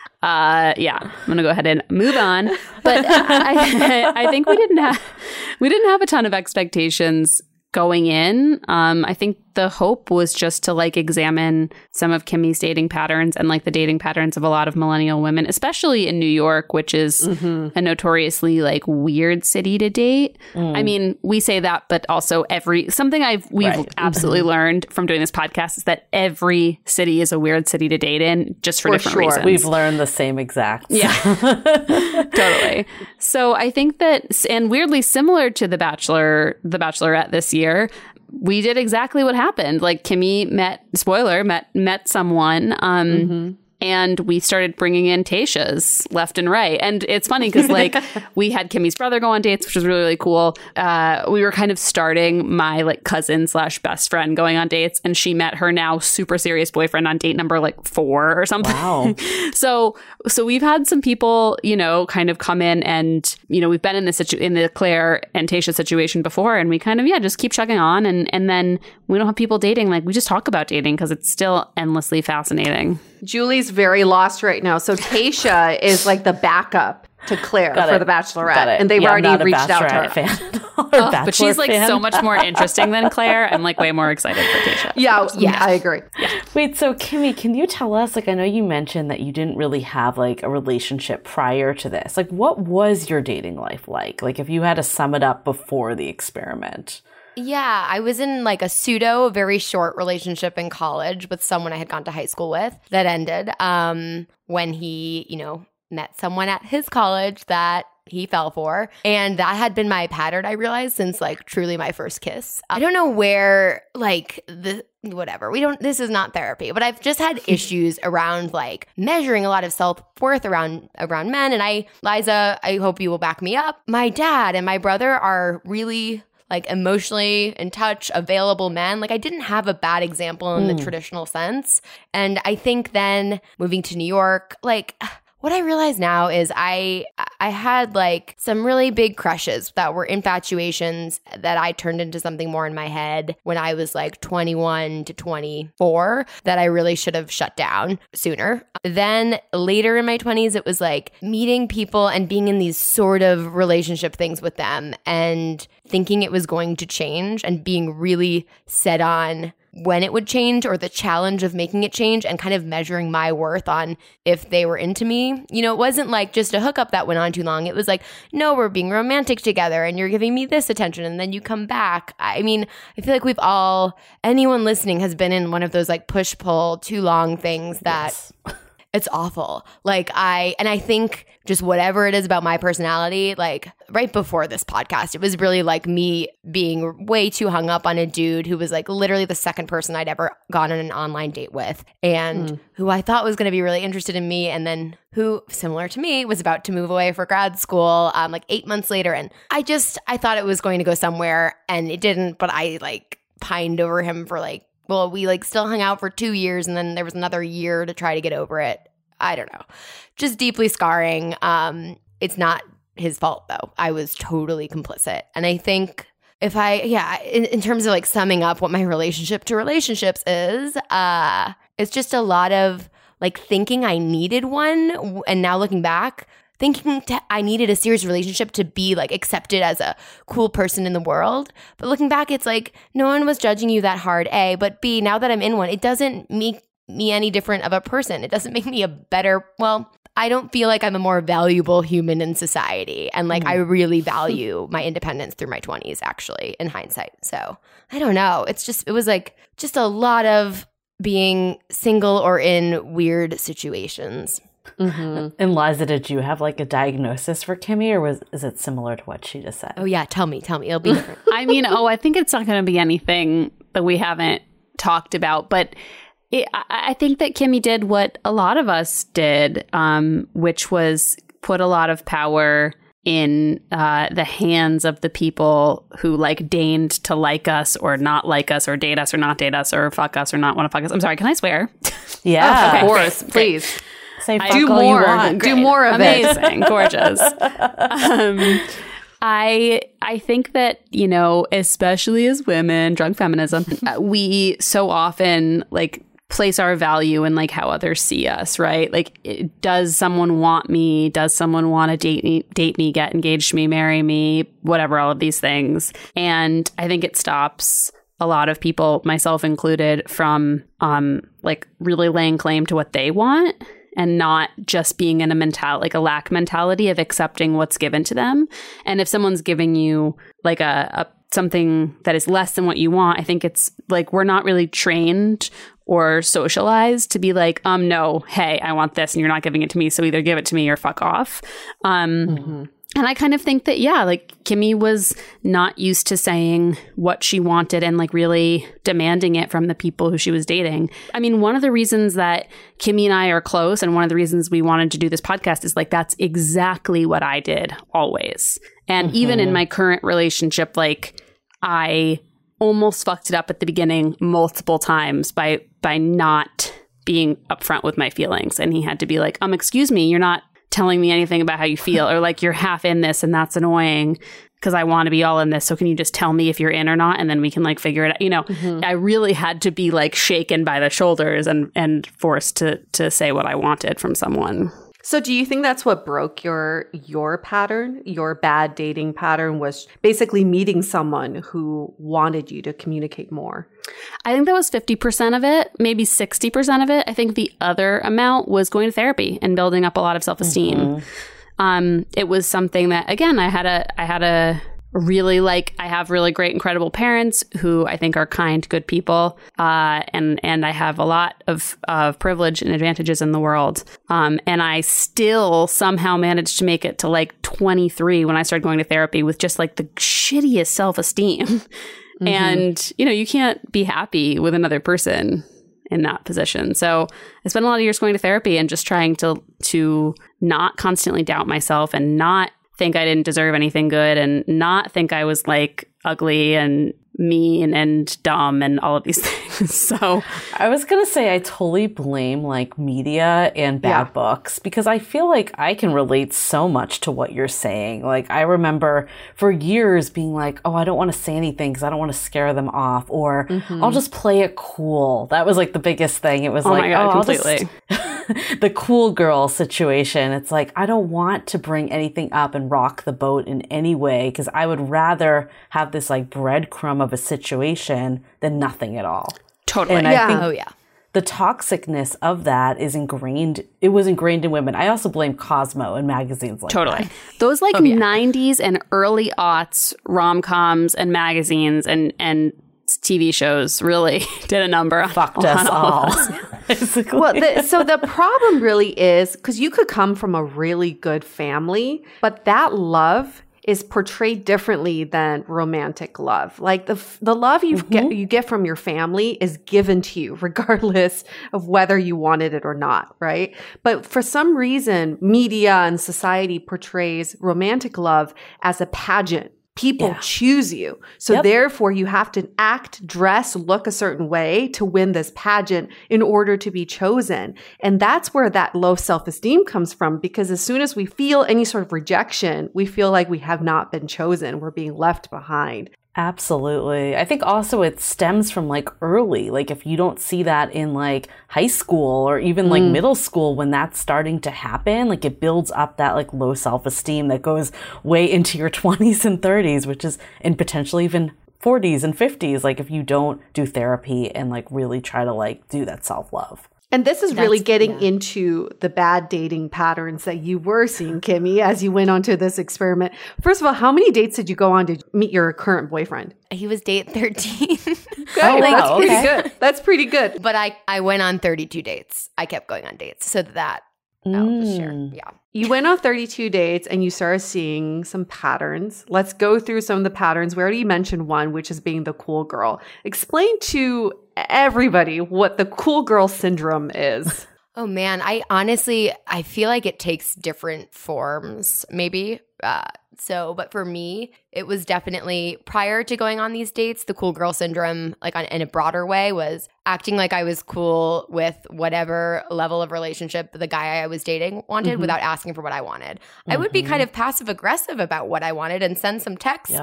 Uh, yeah, I'm gonna go ahead and move on. But I, I think we didn't have we didn't have a ton of expectations going in. Um, I think the hope was just to like examine some of Kimmy's dating patterns and like the dating patterns of a lot of millennial women, especially in New York, which is mm-hmm. a notoriously like weird city to date. Mm. I mean, we say that, but also every something I've we've right. absolutely learned from doing this podcast is that every city is a weird city to date in, just for, for different sure. reasons. We've learned the same exact. Yeah, totally. So I think that, and weirdly similar to The Bachelor, The Bachelorette this year, we did exactly what happened. Like Kimmy met, spoiler, met met someone. Um, mm-hmm. And we started bringing in Tayshia's left and right. And it's funny because like we had Kimmy's brother go on dates, which was really, really cool. Uh, we were kind of starting my like cousin slash best friend going on dates. And she met her now super serious boyfriend on date number like four or something. Wow. so so we've had some people, you know, kind of come in and, you know, we've been in this situ- in the Claire and Tayshia situation before. And we kind of, yeah, just keep chugging on. And, and then we don't have people dating. Like we just talk about dating because it's still endlessly fascinating. Julie's very lost right now. So Tayshia is like the backup to Claire Got for it. The Bachelorette. And they've yeah, already I'm not reached a out to her. Fan. Oh, but she's like fan. so much more interesting than Claire. I'm like way more excited for Tayshia. Yeah, yeah, I agree. Yeah. Wait, so Kimmy, can you tell us, like, I know you mentioned that you didn't really have like a relationship prior to this. Like, what was your dating life like? Like, if you had to sum it up before the experiment. Yeah, I was in like a pseudo, very short relationship in college with someone I had gone to high school with that ended um, when he, you know, met someone at his college that he fell for. And that had been my pattern, I realized, since like truly my first kiss. I don't know where like the whatever. We don't this is not therapy, but I've just had issues around like measuring a lot of self-worth around around men. And I, Liza, I hope you will back me up. My dad and my brother are really like emotionally in touch, available men. Like I didn't have a bad example in mm. the traditional sense. And I think then moving to New York, like what I realize now is I I had like some really big crushes that were infatuations that I turned into something more in my head when I was like twenty-one to twenty-four that I really should have shut down sooner. Then later in my twenties, it was like meeting people and being in these sort of relationship things with them and thinking it was going to change and being really set on when it would change or the challenge of making it change and kind of measuring my worth on if they were into me. You know, it wasn't like just a hookup that went on too long. It was like, no, we're being romantic together and you're giving me this attention and then you come back. I mean, I feel like we've all, anyone listening has been in one of those like push-pull too long things that yes. It's awful. Like I, and I think just whatever it is about my personality, like right before this podcast, it was really like me being way too hung up on a dude who was like literally the second person I'd ever gone on an online date with and mm. who I thought was going to be really interested in me. And then who, similar to me, was about to move away for grad school um, like eight months later. And I just, I thought it was going to go somewhere and it didn't, but I like pined over him for like, well, we like still hung out for two years and then there was another year to try to get over it. I don't know. Just deeply scarring. Um, it's not his fault though. I was totally complicit. And I think if I, yeah, in, in terms of like summing up what my relationship to relationships is, uh, it's just a lot of like thinking I needed one. And now looking back, thinking t- I needed a serious relationship to be like accepted as a cool person in the world. But looking back, it's like no one was judging you that hard, A. But B, now that I'm in one, it doesn't make me any different of a person. It doesn't make me a better, well, I don't feel like I'm a more valuable human in society. And like, mm. I really value my independence through my twenties, actually, in hindsight. So I don't know. It's just, it was like just a lot of being single or in weird situations. Mm-hmm. And Liza, did you have like a diagnosis for Kimmy or was is it similar to what she just said? Oh yeah, tell me, tell me. It'll be different. I mean, oh, I think it's not going to be anything that we haven't talked about, but it, I, I think that Kimmy did what a lot of us did, um, which was put a lot of power in uh, the hands of the people who like deigned to like us or not like us or date us or not date us or fuck us or not want to fuck us. I'm sorry, can I swear? Yeah, oh, okay. Of course, please. Say fuck do all more. You want. Do more of Amazing. it. Amazing. Gorgeous. Um, I I think that, you know, especially as women, drunk feminism, uh, we so often like place our value in like how others see us, right? Like, it, does someone want me? Does someone want to date me, date me, get engaged to me, marry me, whatever, all of these things. And I think it stops a lot of people, myself included, from um like really laying claim to what they want and not just being in a mental like a lack mentality of accepting what's given to them. And if someone's giving you like a, a something that is less than what you want, I think it's like we're not really trained or socialized to be like, um, no, hey, I want this and you're not giving it to me, so either give it to me or fuck off. Um, mm-hmm. And I kind of think that, yeah, like Kimmy was not used to saying what she wanted and like really demanding it from the people who she was dating. I mean, one of the reasons that Kimmy and I are close and one of the reasons we wanted to do this podcast is like, that's exactly what I did always. And mm-hmm. even in my current relationship, like I almost fucked it up at the beginning multiple times by by not being upfront with my feelings. And he had to be like, um, excuse me, you're not telling me anything about how you feel, or like you're half in this and that's annoying because I want to be all in this. So can you just tell me if you're in or not? And then we can like figure it out. You know, mm-hmm. I really had to be like shaken by the shoulders and, and forced to, to say what I wanted from someone. So do you think that's what broke your your pattern, your bad dating pattern, was basically meeting someone who wanted you to communicate more? I think that was fifty percent of it, maybe sixty percent of it. I think the other amount was going to therapy and building up a lot of self-esteem. Mm-hmm. Um, it was something that, again, I had a I had a really like I have really great, incredible parents who I think are kind, good people. Uh, and, and I have a lot of, of privilege and advantages in the world. Um, and I still somehow managed to make it to like twenty-three when I started going to therapy with just like the shittiest self-esteem. Mm-hmm. And, you know, you can't be happy with another person in that position. So I spent a lot of years going to therapy and just trying to, to not constantly doubt myself and not think I didn't deserve anything good and not think I was like ugly and mean and dumb and all of these things. So I was going to say I totally blame like media and bad yeah. books, because I feel like I can relate so much to what you're saying. Like I remember for years being like, oh, I don't want to say anything because I don't want to scare them off, or mm-hmm. I'll just play it cool. That was like the biggest thing. It was oh like, my God, oh, completely. I'll just the cool girl situation. It's like, I don't want to bring anything up and rock the boat in any way, because I would rather have this like breadcrumb of a situation than nothing at all. Totally. And yeah. I think oh, yeah. the toxicness of that is ingrained. It was ingrained in women. I also blame Cosmo and magazines like totally. that. Those like oh, yeah. nineties and early aughts rom-coms and magazines and, and T V shows really did a number fucked on us all. all. Basically. Well, the, so the problem really is because you could come from a really good family, but that love is portrayed differently than romantic love. Like the the love you mm-hmm. get you get from your family is given to you regardless of whether you wanted it or not, right? But for some reason, media and society portrays romantic love as a pageant. People yeah. choose you. So yep. therefore you have to act, dress, look a certain way to win this pageant in order to be chosen. And that's where that low self-esteem comes from, because as soon as we feel any sort of rejection, we feel like we have not been chosen. We're being left behind. Absolutely. I think also it stems from like early, like if you don't see that in like high school or even like mm. middle school, when that's starting to happen, like it builds up that like low self-esteem that goes way into your twenties and thirties, which is, and potentially even forties and fifties. Like if you don't do therapy and like really try to like do that self-love. And this is That's, really getting yeah. into the bad dating patterns that you were seeing, Kimmy, as you went onto this experiment. First of all, how many dates did you go on to meet your current boyfriend? He was date thirteen. Good. Oh, like, wow, okay. Pretty good. That's pretty good. But I, I went on thirty-two dates. I kept going on dates. So that, I'll mm. just share. Yeah. You went on thirty-two dates and you started seeing some patterns. Let's go through some of the patterns. We already mentioned one, which is being the cool girl. Explain to everybody what the cool girl syndrome is. Oh man, I honestly, I feel like it takes different forms, maybe. Uh, so, but for me, it was definitely prior to going on these dates, the cool girl syndrome, like on, in a broader way, was acting like I was cool with whatever level of relationship the guy I was dating wanted mm-hmm. without asking for what I wanted. Mm-hmm. I would be kind of passive aggressive about what I wanted and send some texts yep. like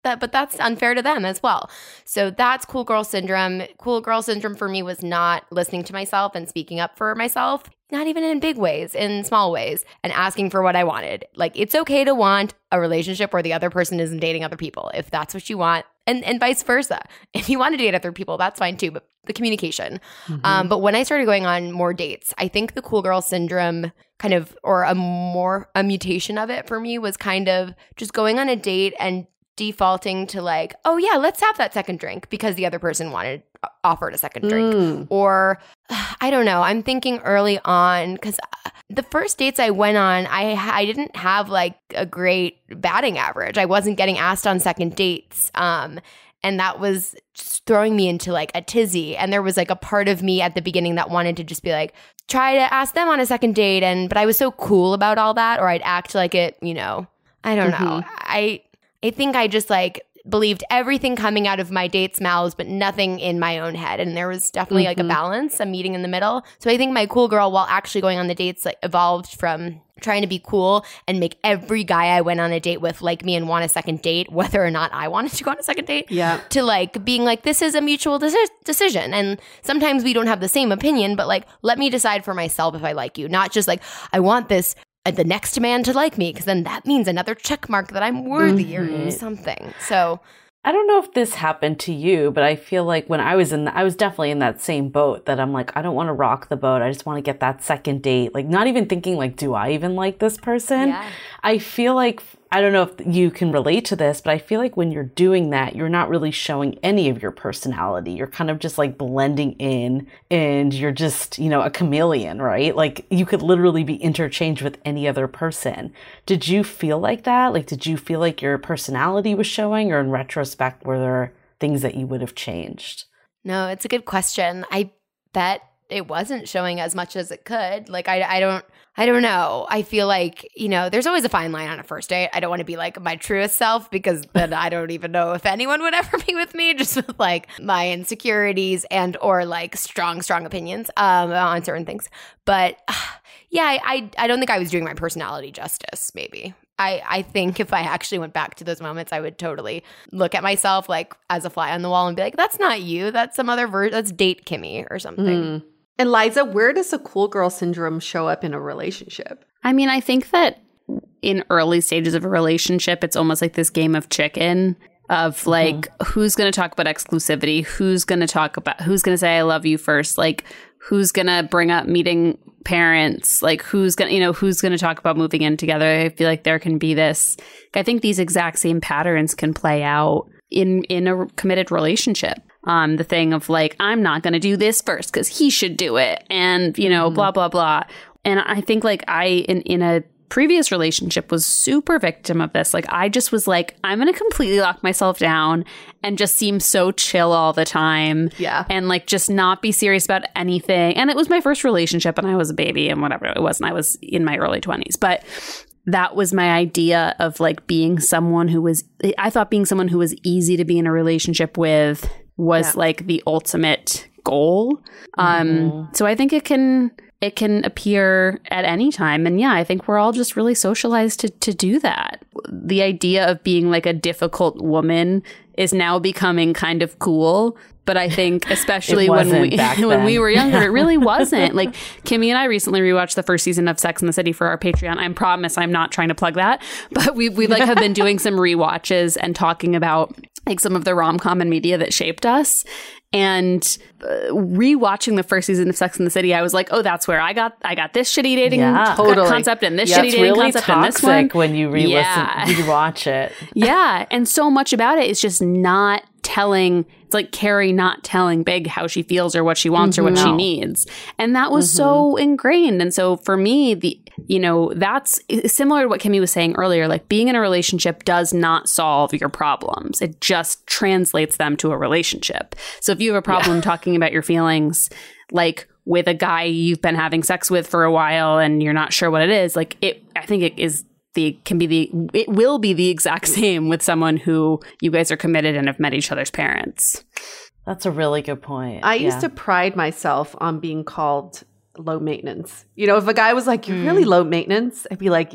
that, but that's unfair to them as well. So that's cool girl syndrome. Cool girl syndrome for me was not listening to myself and speaking up for myself, not even in big ways, in small ways, and asking for what I wanted. Like, it's okay to want a relationship where the other person isn't dating other people if that's what you want. And and vice versa. If you want to date other people, that's fine too, but the communication. Mm-hmm. Um, but when I started going on more dates, I think the cool girl syndrome kind of, or a more, a mutation of it for me was kind of just going on a date and defaulting to like, oh yeah, let's have that second drink because the other person wanted, offered a second drink. Mm. Or I don't know, I'm thinking early on, because the first dates I went on, I I didn't have like a great batting average. I wasn't getting asked on second dates. Um, and that was just throwing me into like a tizzy. And there was like a part of me at the beginning that wanted to just be like, try to ask them on a second date. And, but I was so cool about all that, or I'd act like it, you know, I don't mm-hmm. know. I, I think I just like believed everything coming out of my dates' mouths, but nothing in my own head. And there was definitely mm-hmm. like a balance, a meeting in the middle. So I think my cool girl, while actually going on the dates, like evolved from trying to be cool and make every guy I went on a date with like me and want a second date, whether or not I wanted to go on a second date, yeah. to like being like, this is a mutual deci- decision. And sometimes we don't have the same opinion, but like, let me decide for myself if I like you. Not just like, I want this the next man to like me, because then that means another check mark that I'm worthy mm-hmm. or something. So I don't know if this happened to you, but I feel like when I was in, the, I was definitely in that same boat that I'm like, I don't want to rock the boat. I just want to get that second date. Like, not even thinking like, do I even like this person? Yeah. I feel like, I don't know if you can relate to this, but I feel like when you're doing that, you're not really showing any of your personality. You're kind of just like blending in, and you're just, you know, a chameleon, right? Like, you could literally be interchanged with any other person. Did you feel like that? Like, did you feel like your personality was showing, or in retrospect, were there things that you would have changed? No, it's a good question. I bet it wasn't showing as much as it could. Like, I, I don't, I don't know. I feel like, you know, there's always a fine line on a first date. I don't want to be like my truest self, because then I don't even know if anyone would ever be with me, just with like my insecurities and or like strong, strong opinions um, on certain things. But uh, yeah, I, I, I don't think I was doing my personality justice, maybe. I, I think if I actually went back to those moments, I would totally look at myself like as a fly on the wall and be like, that's not you. That's some other version. That's date Kimmy or something. Mm. And Liza, where does the cool girl syndrome show up in a relationship? I mean, I think that in early stages of a relationship, it's almost like this game of chicken of like, mm-hmm. who's going to talk about exclusivity? Who's going to talk about, who's going to say I love you first? Like, who's going to bring up meeting parents? Like, who's going to, you know, who's going to talk about moving in together? I feel like there can be this, I think these exact same patterns can play out in, in a committed relationship. Um, the thing of like, I'm not going to do this first because he should do it. And, you know, mm. blah, blah, blah. And I think like I, in, in a previous relationship was super victim of this. Like, I just was like, I'm going to completely lock myself down and just seem so chill all the time. Yeah. And like, just not be serious about anything. And it was my first relationship and I was a baby and whatever it was. And I was in my early twenties. But that was my idea of like being someone who was, I thought being someone who was easy to be in a relationship with was yeah. like the ultimate goal. Um, mm. So I think it can it can appear at any time. And yeah, I think we're all just really socialized to to do that. The idea of being like a difficult woman is now becoming kind of cool. But I think especially when we when we were younger, it really wasn't. Like, Kimmy and I recently rewatched the first season of Sex and the City for our Patreon. I promise I'm not trying to plug that. But we we like have been doing some rewatches and talking about like some of the rom-com and media that shaped us. And uh, rewatching the first season of Sex and the City, I was like, oh, that's where I got I got this shitty dating yeah, co- totally. concept and this yeah, shitty dating really concept and this one. When you re-listen, yeah. you watch it. Yeah. And so much about it is just not telling, it's like Carrie not telling Big how she feels or what she wants mm-hmm. or what she needs. And that was mm-hmm. so ingrained. And so for me, the, you know, that's similar to what Kimmy was saying earlier. Like, being in a relationship does not solve your problems. It just translates them to a relationship. So if you have a problem yeah. talking about your feelings, like with a guy you've been having sex with for a while and you're not sure what it is, like it, I think it is the can be the it will be the exact same with someone who you guys are committed and have met each other's parents. That's a really good point. I yeah. used to pride myself on being called low maintenance. You know, if a guy was like, you're mm. really low maintenance, I'd be like, yeah,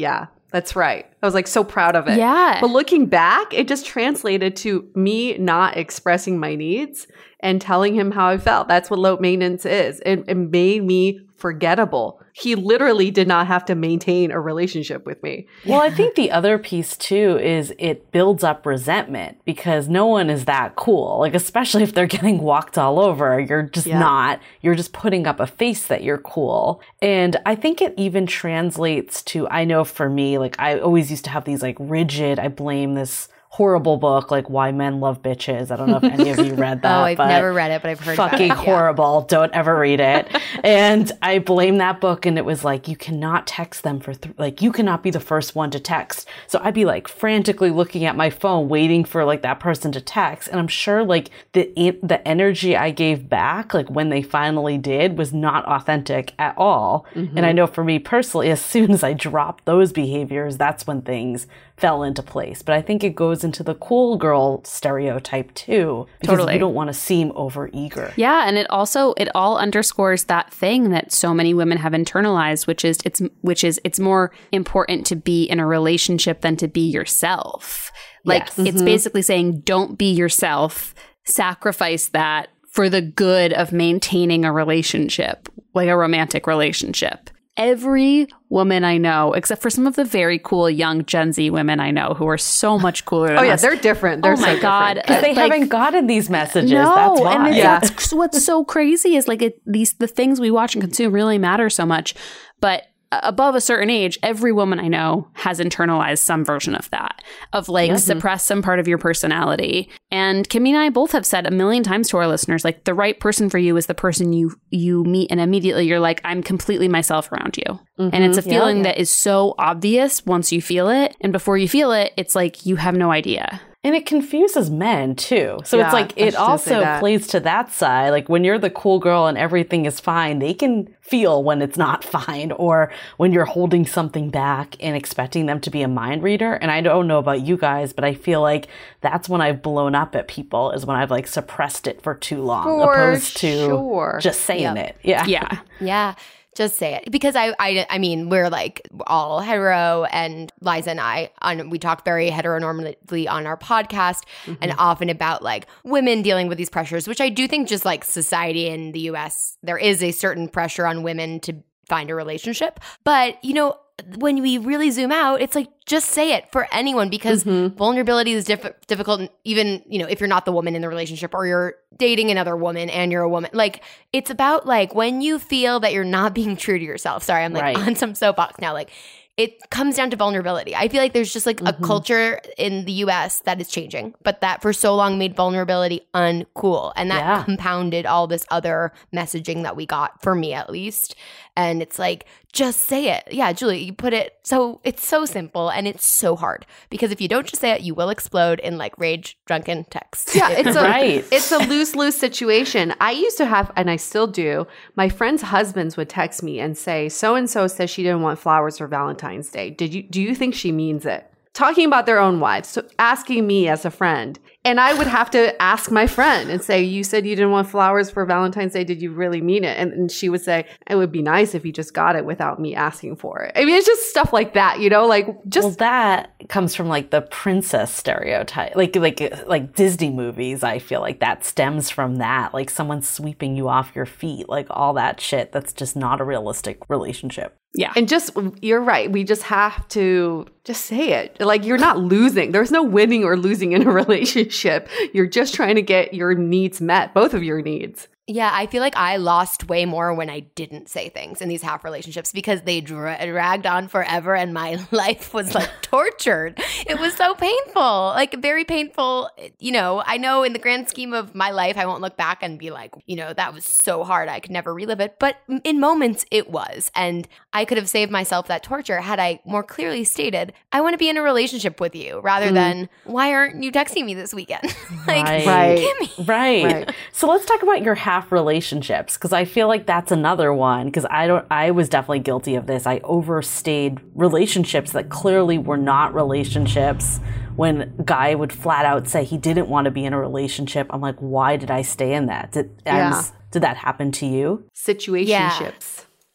That's right. I was like so proud of it. Yeah. But looking back, it just translated to me not expressing my needs and telling him how I felt. That's what low maintenance is. It, it made me forgettable. He literally did not have to maintain a relationship with me. Well, I think the other piece too is it builds up resentment because no one is that cool. Like, especially if they're getting walked all over, you're just Yeah. not. You're just putting up a face that you're cool. And I think it even translates to, I know for me, like I always used to have these like rigid, I blame this horrible book, like Why Men Love Bitches. I don't know if any of you read that. Oh, I've but never read it, but I've heard about fucking it. Yeah. horrible. Don't ever read it. And I blame that book. And it was like, you cannot text them for, th- like, you cannot be the first one to text. So I'd be like frantically looking at my phone, waiting for like that person to text. And I'm sure like the, the energy I gave back, like when they finally did, was not authentic at all. Mm-hmm. And I know for me personally, as soon as I dropped those behaviors, that's when things fell into place. But I think it goes into the cool girl stereotype too, because Totally. you don't want to seem over eager. Yeah, and it also it all underscores that thing that so many women have internalized, which is it's which is it's more important to be in a relationship than to be yourself. Like Yes. it's basically saying don't be yourself, sacrifice that for the good of maintaining a relationship, like a romantic relationship. Every woman I know, except for some of the very cool young Gen Z women I know who are so much cooler than Oh yeah, us. they're different. They're oh so my God. different. Because they Like- haven't gotten these messages. No, That's why. and it's, Yeah. what's, what's so crazy is like it, these the things we watch and consume really matter so much. But above a certain age, every woman I know has internalized some version of that, of like Mm-hmm. suppress some part of your personality. And Kimmy and I both have said a million times to our listeners, like the right person for you is the person you you meet, and immediately you're like, I'm completely myself around you. Mm-hmm. And it's a feeling that is so obvious once you feel it, and before you feel it, it's like you have no idea. And it confuses men too. So Yeah, it's like I it was just gonna say also that. plays to that side. Like when you're the cool girl and everything is fine, they can feel when it's not fine, or when you're holding something back and expecting them to be a mind reader. And I don't know about you guys, but I feel like that's when I've blown up at people, is when I've like suppressed it for too long, For opposed to sure. just saying Yep. it. Yeah. Yeah. Yeah. Just say it. Because I, I, I mean, we're like all hetero, and Liza and I, on, we talk very heteronormatively on our podcast, and often about like women dealing with these pressures, which I do think just like society in the U S, there is a certain pressure on women to find a relationship. But, you know, when we really zoom out, it's like, just say it for anyone, because vulnerability is diff- difficult, even, you know, if you're not the woman in the relationship or you're dating another woman and you're a woman. Like, it's about like when you feel that you're not being true to yourself. Sorry, I'm like Right. on some soapbox now. Like, it comes down to vulnerability. I feel like there's just like a culture in the U S that is changing, but that for so long made vulnerability uncool. And that Yeah. compounded all this other messaging that we got, for me at least. And it's like, just say it. Yeah, Julie, you put it so, it's so simple and it's so hard, because if you don't just say it, you will explode in like rage drunken texts. Yeah, it's a Right. it's a lose lose situation. I used to have, and I still do. My friends' husbands would text me and say, "So and so says she didn't want flowers for Valentine's Day. Did you? Do you think she means it?" Talking about their own wives, so asking me as a friend, and I would have to ask my friend and say, "You said you didn't want flowers for Valentine's Day. Did you really mean it?" And, and she would say, "It would be nice if you just got it without me asking for it." I mean, it's just stuff like that, you know, like just Well, that comes from like the princess stereotype, like like like Disney movies. I feel like that stems from that, like someone sweeping you off your feet, like all that shit. That's just not a realistic relationship. Yeah. And just, you're right. We just have to just say it. Like, you're not losing. There's no winning or losing in a relationship. You're just trying to get your needs met, both of your needs. Yeah, I feel like I lost way more when I didn't say things in these half relationships, because they dra- dragged on forever and my life was like tortured. It was so painful, like very painful. You know, I know in the grand scheme of my life, I won't look back and be like, you know, that was so hard. I could never relive it. But in moments it was. And I could have saved myself that torture had I more clearly stated, I want to be in a relationship with you, rather than, why aren't you texting me this weekend? like, Right. Kimmy. Right. Right. So let's talk about your half relationships, because I feel like that's another one, because I don't I was definitely guilty of this. I overstayed relationships that clearly were not relationships. When a guy would flat out say he didn't want to be in a relationship, I'm like, why did I stay in that? Did, Yeah. and did that happen to you? Situationships.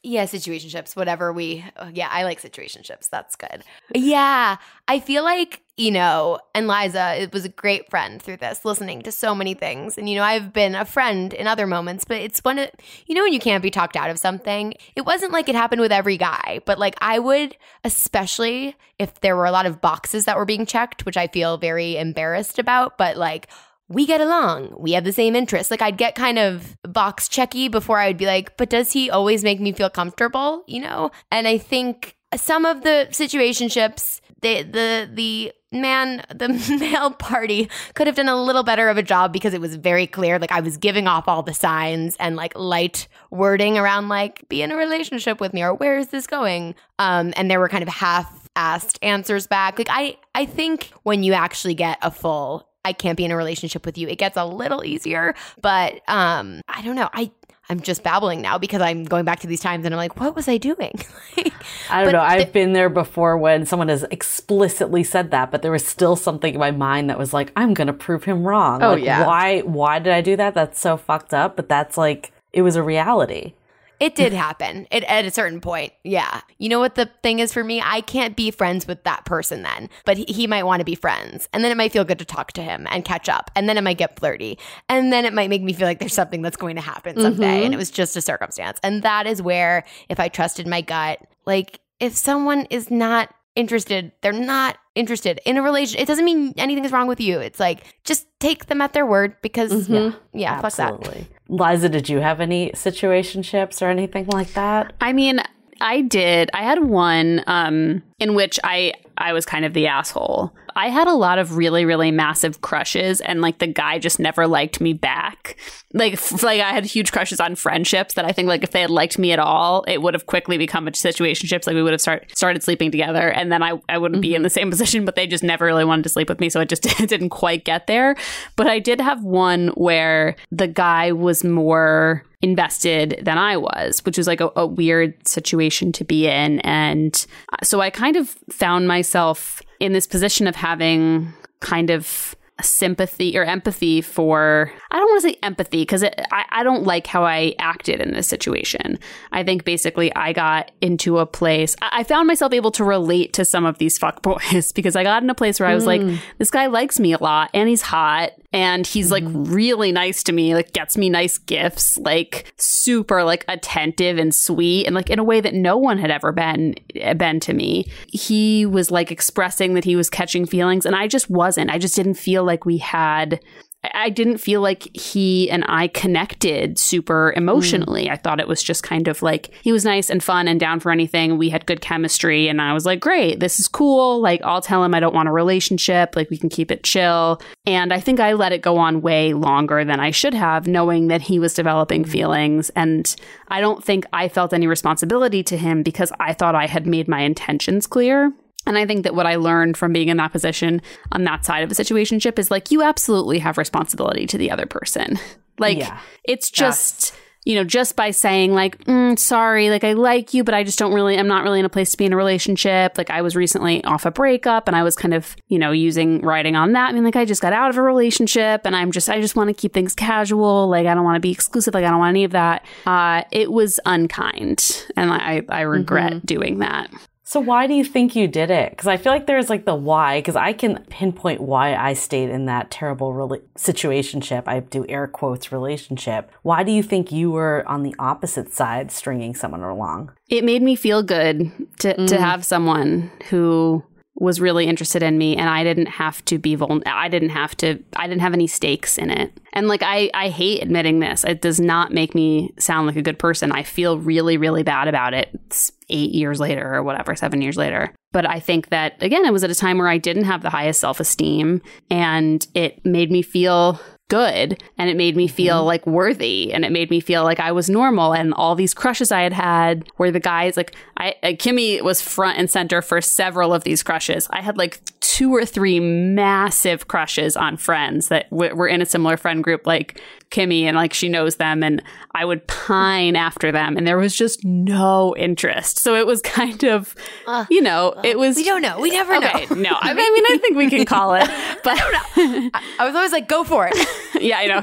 Yeah, situationships, whatever we, yeah, I like situationships. That's good. Yeah, I feel like, you know, and Liza, it was a great friend through this, listening to so many things. And, you know, I've been a friend in other moments, but it's when, it, you know, when you can't be talked out of something, it wasn't like it happened with every guy, but like I would, especially if there were a lot of boxes that were being checked, which I feel very embarrassed about, but like, we get along. We have the same interests. Like I'd get kind of box checky before I would be like, but does he always make me feel comfortable? You know? And I think some of the situationships, the the the man, the male party could have done a little better of a job because it was very clear. Like I was giving off all the signs and like light wording around like, be in a relationship with me or where is this going? Um, and there were kind of half-assed answers back. Like I, I think when you actually get a full I can't be in a relationship with you, it gets a little easier. But um, I don't know. I, I'm just babbling now because I'm going back to these times and I'm like, what was I doing? like, I don't know. I've th- been there before when someone has explicitly said that, but there was still something in my mind that was like, I'm going to prove him wrong. Oh, like, yeah. Why, why did I do that? That's so fucked up. But that's like, it was a reality. It did happen it, at a certain point. Yeah. You know what the thing is for me? I can't be friends with that person then, but he, he might want to be friends. And then it might feel good to talk to him and catch up. And then it might get flirty. And then it might make me feel like there's something that's going to happen someday. Mm-hmm. And it was just a circumstance. And that is where, if I trusted my gut, like if someone is not interested, they're not interested in a relationship. It doesn't mean anything is wrong with you. It's like, just take them at their word because, Mm-hmm. yeah, yeah, fuck that. Absolutely. Liza, did you have any situationships or anything like that? I mean, I did. I had one um, in which I I was kind of the asshole. I had a lot of really, really massive crushes, and like the guy just never liked me back. Like, f- like I had huge crushes on friendships that I think like if they had liked me at all, it would have quickly become a situationships. Like we would have start started sleeping together, and then I I wouldn't mm-hmm. be in the same position. But they just never really wanted to sleep with me, so it just didn't quite get there. But I did have one where the guy was more invested than I was, which was like a, a weird situation to be in. And so I kind of found myself in this position of having kind of sympathy or empathy for, I don't want to say empathy because I, I don't like how I acted in this situation. I think basically I got into a place, I, I found myself able to relate to some of these fuckboys because I got in a place where I was mm. like, this guy likes me a lot and he's hot and he's mm. like really nice to me, like gets me nice gifts, like super like attentive and sweet and like in a way that no one had ever been, been to me. He was like expressing that he was catching feelings and I just wasn't. I just didn't feel like we had, I didn't feel like he and I connected super emotionally. Mm. I thought it was just kind of like, he was nice and fun and down for anything. We had good chemistry and I was like, great, this is cool. Like, I'll tell him I don't want a relationship. Like, we can keep it chill. And I think I let it go on way longer than I should have, knowing that he was developing feelings. And I don't think I felt any responsibility to him because I thought I had made my intentions clear. And I think that what I learned from being in that position on that side of a situationship is like, you absolutely have responsibility to the other person. Like, yeah. it's just, yes. you know, just by saying like, mm, sorry, like I like you, but I just don't really, I'm not really in a place to be in a relationship. Like I was recently off a breakup and I was kind of, you know, using writing on that. I mean, like I just got out of a relationship and I'm just, I just want to keep things casual. Like I don't want to be exclusive. Like I don't want any of that. Uh, it was unkind. And I, I regret mm-hmm. doing that. So why do you think you did it? Because I feel like there's like the why, because I can pinpoint why I stayed in that terrible rela- situationship. I do air quotes relationship. Why do you think you were on the opposite side stringing someone along? It made me feel good to, mm. to have someone who was really interested in me and I didn't have to be vulnerable. I didn't have to, I didn't have any stakes in it. And like, I, I hate admitting this. It does not make me sound like a good person. I feel really, really bad about it. It's eight years later or whatever, seven years later. But I think that, again, it was at a time where I didn't have the highest self-esteem and it made me feel good and it made me feel mm-hmm. like worthy and it made me feel like I was normal. And all these crushes I had had where the guys like I uh, Kimmy was front and center for several of these crushes. I had like two or three massive crushes on friends that w- were in a similar friend group like Kimmy and like she knows them and I would pine after them and there was just no interest. So it was kind of, uh, you know, it was. We don't know. We never okay, know. No, I mean, I think we can call it. But I don't know. I, I was always like, go for it. Yeah, I know.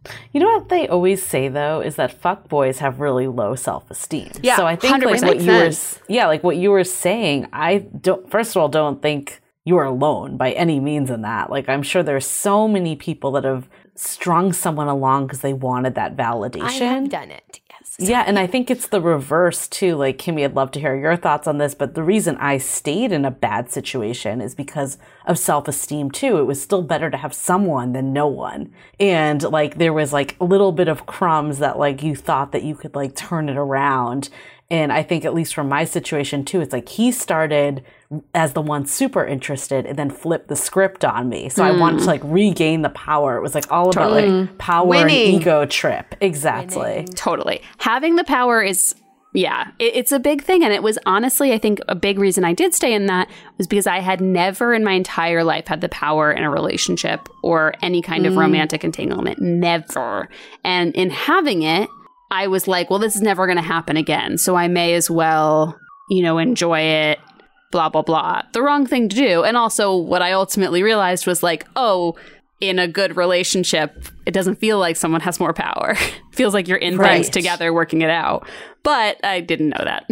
You know what they always say though is that fuckboys have really low self-esteem. Yeah, so I think one hundred like percent what you were, sense. yeah, like what you were saying. I don't. First of all, don't think you are alone by any means in that. Like I'm sure there's so many people that have strung someone along because they wanted that validation. I have done it. Yes. Yeah, and I think it's the reverse too. Like, Kimmy, I'd love to hear your thoughts on this, but the reason I stayed in a bad situation is because of self-esteem too. It was still better to have someone than no one. And like, there was like a little bit of crumbs that like you thought that you could like turn it around. And I think at least from my situation too, it's like he started as the one super interested and then flipped the script on me. So I wanted to like regain the power. It was like all about like power Winning. and ego trip. Exactly. Winning. Totally. Having the power is, yeah, it, it's a big thing. And it was honestly, I think a big reason I did stay in that was because I had never in my entire life had the power in a relationship or any kind of romantic entanglement. Never. And in having it, I was like, well, this is never going to happen again. So I may as well, you know, enjoy it, blah, blah, blah. The wrong thing to do. And also what I ultimately realized was like, oh, in a good relationship, it doesn't feel like someone has more power. It feels like you're in Right. things together working it out. But I didn't know that.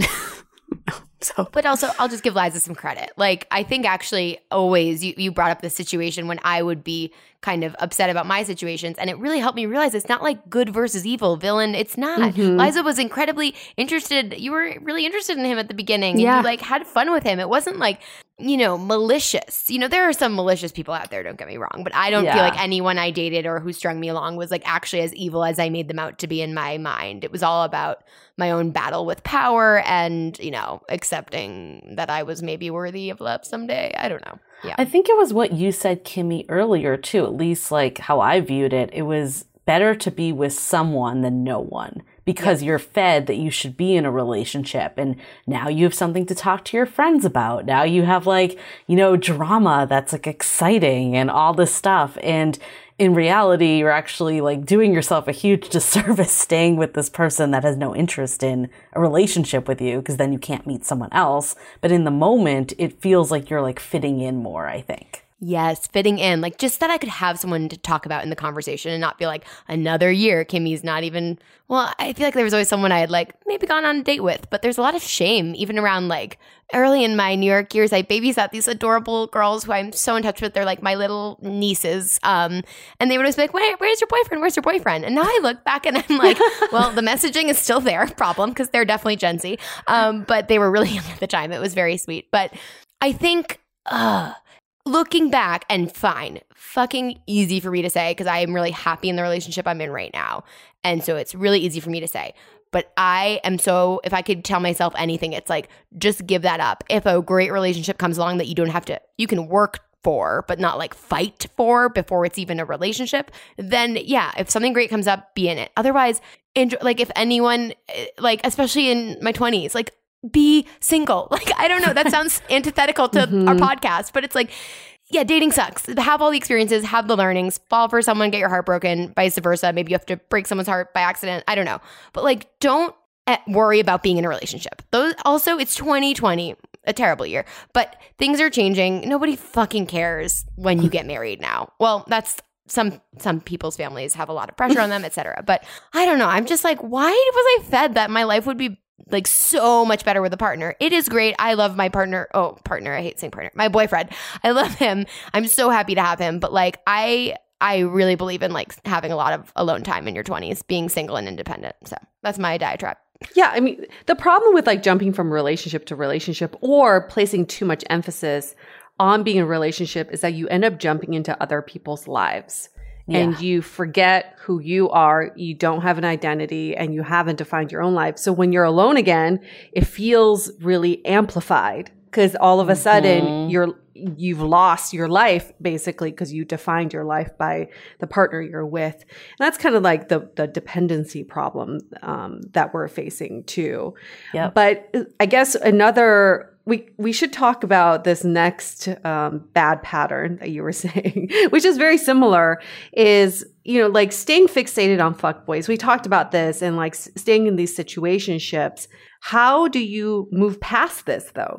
So But also, I'll just give Liza some credit. Like, I think actually always you, you brought up this situation when I would be kind of upset about my situations. And it really helped me realize it's not like good versus evil, villain. It's not. Liza was incredibly interested. You were really interested in him at the beginning. And Yeah. you like had fun with him. It wasn't like, you know, malicious. You know, there are some malicious people out there, don't get me wrong. But I don't feel Yeah. like anyone I dated or who strung me along was like actually as evil as I made them out to be in my mind. It was all about my own battle with power and, you know, accepting that I was maybe worthy of love someday. I don't know. Yeah. I think it was what you said, Kimmy, earlier too, at least like how I viewed it. It was better to be with someone than no one because you're fed that you should be in a relationship. And now you have something to talk to your friends about. Now you have like, you know, drama that's like exciting and all this stuff. And in reality, you're actually like doing yourself a huge disservice staying with this person that has no interest in a relationship with you because then you can't meet someone else. But in the moment, it feels like you're like fitting in more, I think. Yes, fitting in. Like just that I could have someone to talk about in the conversation and not be like, another year, Kimmy's not even, well, I feel like there was always someone I had like maybe gone on a date with, but there's a lot of shame even around like early in my New York years. I babysat these adorable girls who I'm so in touch with. They're like my little nieces. Um, and they would always be like, Where, where's your boyfriend? Where's your boyfriend? And now I look back and I'm like, well, the messaging is still there, problem, because they're definitely Gen Z. Um, but they were really young at the time. It was very sweet. But I think, uh, looking back, and fine, fucking easy for me to say because I am really happy in the relationship I'm in right now. And so it's really easy for me to say. But I am so, if I could tell myself anything, it's like, just give that up. If a great relationship comes along that you don't have to, you can work for, but not like fight for before it's even a relationship, then yeah, if something great comes up, be in it. Otherwise, enjoy, like if anyone, like especially in my twenties, like be single. Like, I don't know. That sounds antithetical to Mm-hmm. our podcast, but it's like, yeah, dating sucks. Have all the experiences, have the learnings, fall for someone, get your heart broken, vice versa. Maybe you have to break someone's heart by accident. I don't know. But like, don't eh, worry about being in a relationship. Those also, it's twenty twenty, a terrible year, but things are changing. Nobody fucking cares when you get married now. Well, that's some some people's families have a lot of pressure on them, et cetera. But I don't know. I'm just like, why was I fed that my life would be like so much better with a partner? It is great. I love my partner. Oh, partner. I hate saying partner. My boyfriend. I love him. I'm so happy to have him. But like, I I really believe in like having a lot of alone time in your twenties, being single and independent. So that's my diatribe. Yeah, I mean, the problem with like jumping from relationship to relationship or placing too much emphasis on being in a relationship is that you end up jumping into other people's lives. And you forget who you are, you don't have an identity, and you haven't defined your own life. So when you're alone again, it feels really amplified because all of a sudden mm-hmm. you're you've lost your life basically because you defined your life by the partner you're with. And that's kind of like the the dependency problem um, that we're facing too. Yep. But I guess another we we should talk about this next um, bad pattern that you were saying, which is very similar, is, you know, like staying fixated on fuckboys. We talked about this and like staying in these situationships. How do you move past this though?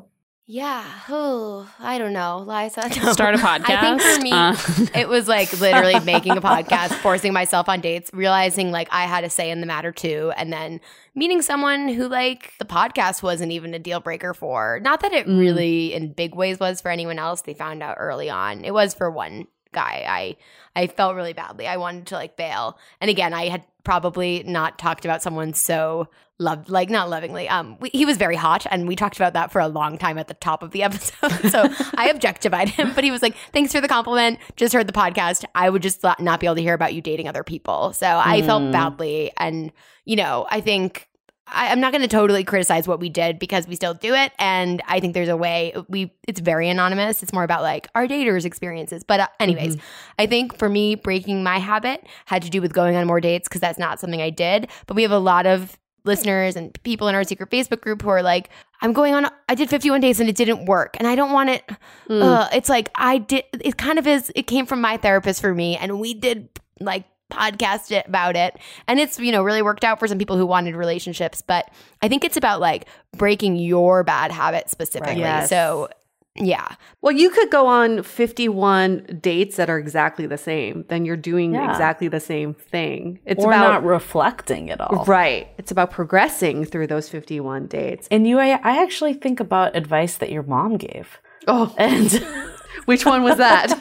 Yeah. Oh, I don't know. Liza. Start a podcast. I think for me, Uh. it was like literally making a podcast, forcing myself on dates, realizing like I had a say in the matter too, and then meeting someone who like the podcast wasn't even a deal breaker for. Not that it Mm. really in big ways was for anyone else. They found out early on. It was for one guy. I I felt really badly. I wanted to like bail. And again, I had probably not talked about someone so loved, like not lovingly. Um, we, he was very hot, and we talked about that for a long time at the top of the episode. So I objectified him, but he was like, "Thanks for the compliment. Just heard the podcast. I would just not be able to hear about you dating other people." So I Mm. felt badly, and you know, I think. I, I'm not going to totally criticize what we did because we still do it, and I think there's a way we. It's very anonymous. It's more about like our daters' experiences. But uh, anyways, I think for me, breaking my habit had to do with going on more dates because that's not something I did. But we have a lot of listeners and people in our secret Facebook group who are like, I'm going on, I did fifty-one days and it didn't work. And I don't want it. Mm. Uh, it's like, I did, it kind of is, it came from my therapist for me. And we did like podcast it about it. And it's, you know, really worked out for some people who wanted relationships. But I think it's about like breaking your bad habit specifically. Yes. So yeah. Well, you could go on fifty-one dates that are exactly the same. Then you're doing Yeah. exactly the same thing. It's or about not reflecting at all. right. It's about progressing through those fifty-one dates. And you, I, I actually think about advice that your mom gave. Oh, And which one was that?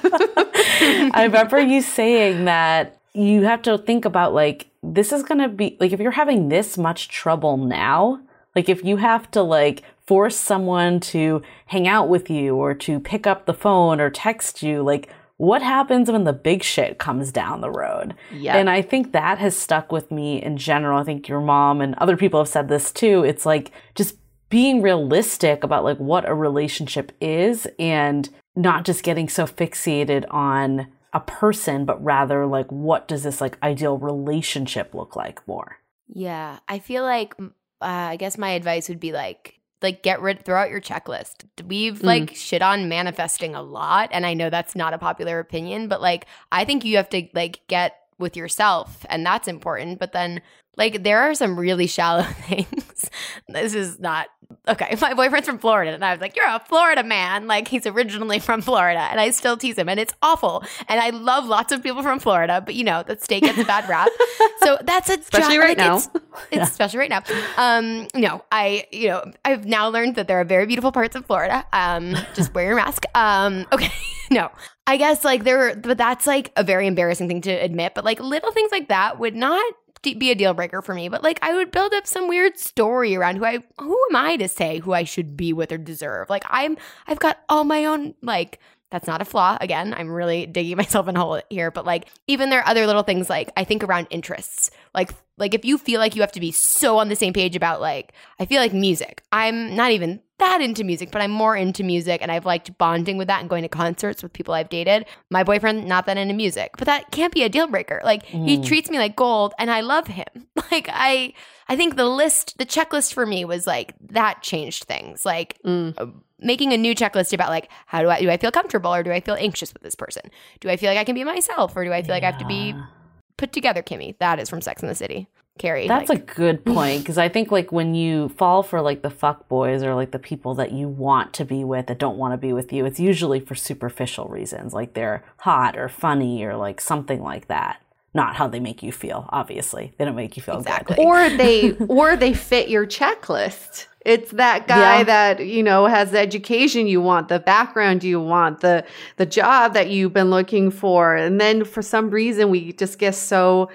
I remember you saying that you have to think about like, this is going to be like, if you're having this much trouble now, like if you have to like force someone to hang out with you or to pick up the phone or text you, like what happens when the big shit comes down the road? Yeah. And I think that has stuck with me in general. I think your mom and other people have said this too. It's like just being realistic about like what a relationship is and not just getting so fixated on a person, but rather like what does this like ideal relationship look like more? Yeah. I feel like, uh, I guess my advice would be like, like get rid, throw out your checklist. We've like shit on manifesting a lot. And I know that's not a popular opinion, but like, I think you have to like get with yourself and that's important. But then like, there are some really shallow things. This is not, okay. My boyfriend's from Florida and I was like, you're a Florida man. Like he's originally from Florida and I still tease him and it's awful. And I love lots of people from Florida, but you know, the state gets a bad rap. So that's a Especially jo- right like, now. It's, it's especially right now. Um, no, I, you know, I've now learned that there are very beautiful parts of Florida. Um, just wear your mask. Um, okay. No, I guess like there, but that's like a very embarrassing thing to admit, but like little things like that would not be a deal breaker for me, but like I would build up some weird story around who I, who am I to say who I should be with or deserve? Like I'm, I've got all my own, like, that's not a flaw. Again, I'm really digging myself in a hole here, but like even there are other little things like I think around interests. Like like if you feel like you have to be so on the same page about like I feel like music. I'm not even that into music, but I'm more into music and I've liked bonding with that and going to concerts with people I've dated. My boyfriend not that into music, but that can't be a deal breaker. Like mm. he treats me like gold and I love him. Like I I think the list, the checklist for me was like that changed things. Like mm. uh, making a new checklist about like how do I do I feel comfortable or do I feel anxious with this person? Do I feel like I can be myself or do I feel yeah. like I have to be put together? Kimmy, that is from Sex and the City. Carrie, that's like. a good point because I think like when you fall for like the fuck boys or like the people that you want to be with that don't want to be with you, it's usually for superficial reasons, like they're hot or funny or like something like that. Not how they make you feel. Obviously, they don't make you feel exactly. good. Or they or they fit your checklist. It's that guy yeah. that, you know, has the education you want, the background you want, the the job that you've been looking for. And then for some reason we just get so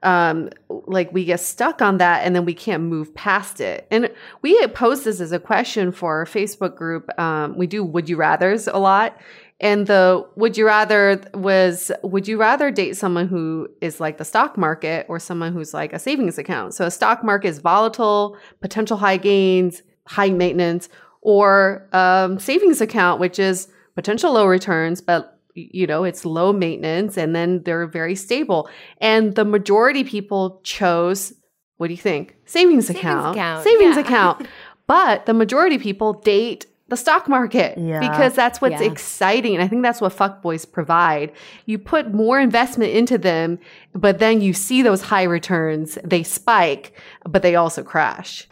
um like we get stuck on that and then we can't move past it. And we posed this as a question for our Facebook group. Um we do would you rathers a lot. And the would you rather was, would you rather date someone who is like the stock market or someone who's like a savings account? So a stock market is volatile, potential high gains, high maintenance, or um, savings account, which is potential low returns, but you know, it's low maintenance and then they're very stable. And the majority people chose, what do you think? Savings, Savings account. account. Savings Yeah. account. But the majority people date the stock market Yeah. because that's what's Yeah. exciting. And I think that's what fuckboys provide. You put more investment into them, but then you see those high returns, they spike, but they also crash.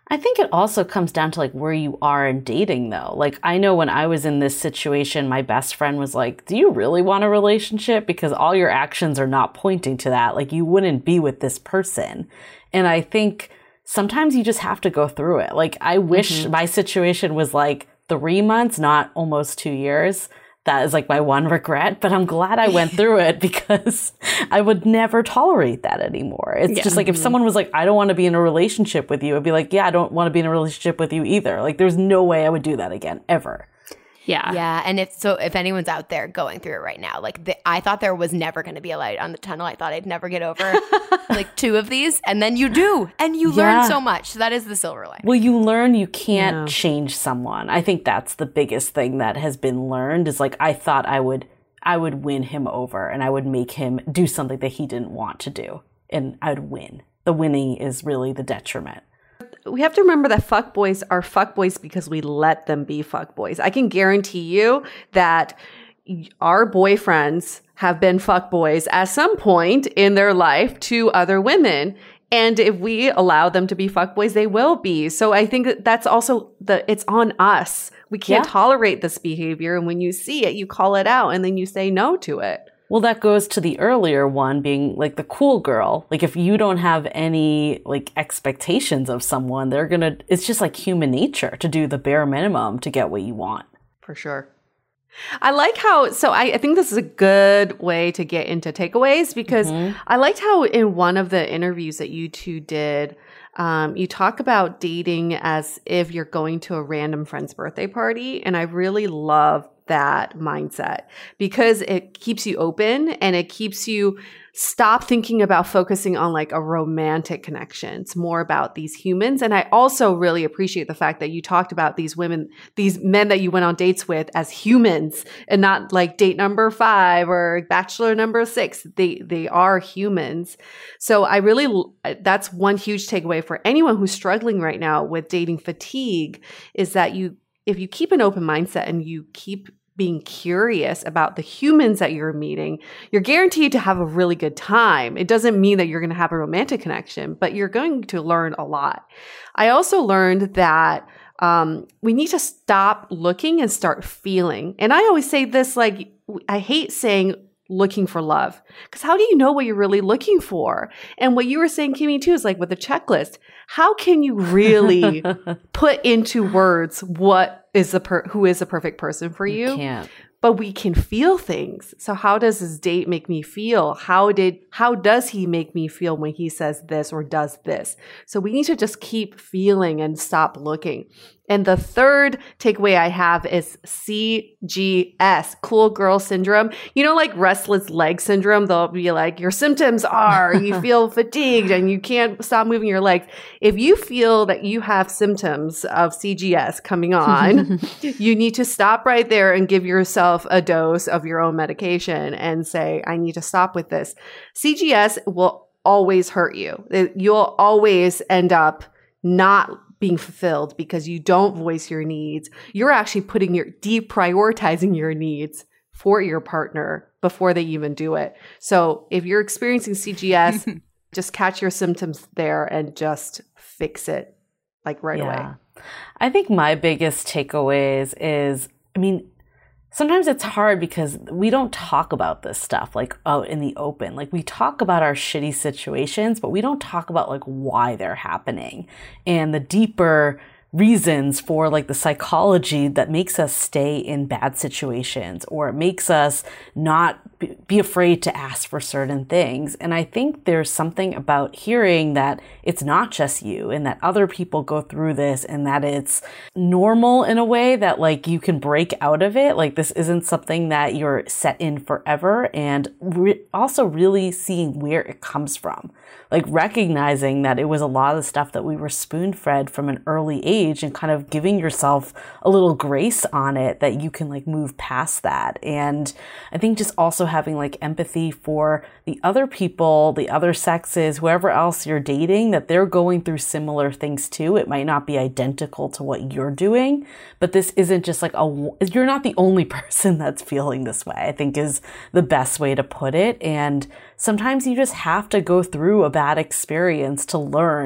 I think it also comes down to like where you are in dating though. Like I know when I was in this situation, my best friend was like, do you really want a relationship? Because all your actions are not pointing to that. Like you wouldn't be with this person. And I think sometimes you just have to go through it. Like I wish mm-hmm. my situation was like three months, not almost two years. That is like my one regret, but I'm glad I went through it because I would never tolerate that anymore. It's yeah. just like if someone was like, I don't want to be in a relationship with you, I'd be like, yeah, I don't want to be in a relationship with you either. Like there's no way I would do that again, ever. Yeah. Yeah. And if so, if anyone's out there going through it right now, like the, I thought there was never going to be a light on the tunnel. I thought I'd never get over like two of these. And then you do. And you yeah. learn so much. So that is the silver lining. Well, you learn you can't yeah. change someone. I think that's the biggest thing that has been learned is like I thought I would I would win him over and I would make him do something that he didn't want to do. And I'd win. The winning is really the detriment. We have to remember that fuckboys are fuckboys because we let them be fuckboys. I can guarantee you that our boyfriends have been fuckboys at some point in their life to other women. And if we allow them to be fuckboys, they will be. So I think that that's also the, it's on us. We can't yeah. tolerate this behavior. And when you see it, you call it out and then you say no to it. Well, that goes to the earlier one being like the cool girl. Like if you don't have any like expectations of someone, they're going to, it's just like human nature to do the bare minimum to get what you want. For sure. I like how, so I, I think this is a good way to get into takeaways because mm-hmm. I liked how in one of the interviews that you two did, um, you talk about dating as if you're going to a random friend's birthday party. And I really love that mindset because it keeps you open and it keeps you stop thinking about focusing on like a romantic connection. It's more about these humans. And I also really appreciate the fact that you talked about these women, these men that you went on dates with as humans and not like date number five or bachelor number six. They, they are humans. So I really, that's one huge takeaway for anyone who's struggling right now with dating fatigue is that you, if you keep an open mindset and you keep being curious about the humans that you're meeting, you're guaranteed to have a really good time. It doesn't mean that you're going to have a romantic connection, but you're going to learn a lot. I also learned that um, we need to stop looking and start feeling. And I always say this, like, I hate saying looking for love because how do you know what you're really looking for? And what you were saying, Kimmy, too, is like with the checklist, how can you really put into words what is the per- who is the perfect person for you? You can't. But we can feel things. So how does this date make me feel? How did how does he make me feel when he says this or does this? So we need to just keep feeling and stop looking. And the third takeaway I have is C G S, cool girl syndrome. You know, like restless leg syndrome, they'll be like, your symptoms are you feel fatigued and you can't stop moving your legs. If you feel that you have symptoms of C G S coming on, you need to stop right there and give yourself a dose of your own medication and say, I need to stop with this. C G S will always hurt you. You'll always end up not being fulfilled because you don't voice your needs. You're actually putting your deprioritizing your needs for your partner before they even do it. So if you're experiencing C G S, just catch your symptoms there and just fix it like right yeah. away. I think my biggest takeaways is, I mean, sometimes it's hard because we don't talk about this stuff like out in the open. Like we talk about our shitty situations, but we don't talk about like why they're happening and the deeper reasons for like the psychology that makes us stay in bad situations or it makes us not be afraid to ask for certain things. And I think there's something about hearing that it's not just you and that other people go through this and that it's normal in a way that like you can break out of it. Like this isn't something that you're set in forever, and re- also really seeing where it comes from. Like recognizing that it was a lot of the stuff that we were spoon-fed from an early age and kind of giving yourself a little grace on it that you can like move past that. And I think just also having like empathy for the other people, the other sexes, whoever else you're dating, that they're going through similar things too. It might not be identical to what you're doing, but this isn't just like a, you're not the only person that's feeling this way, I think is the best way to put it. And sometimes you just have to go through a bad experience to learn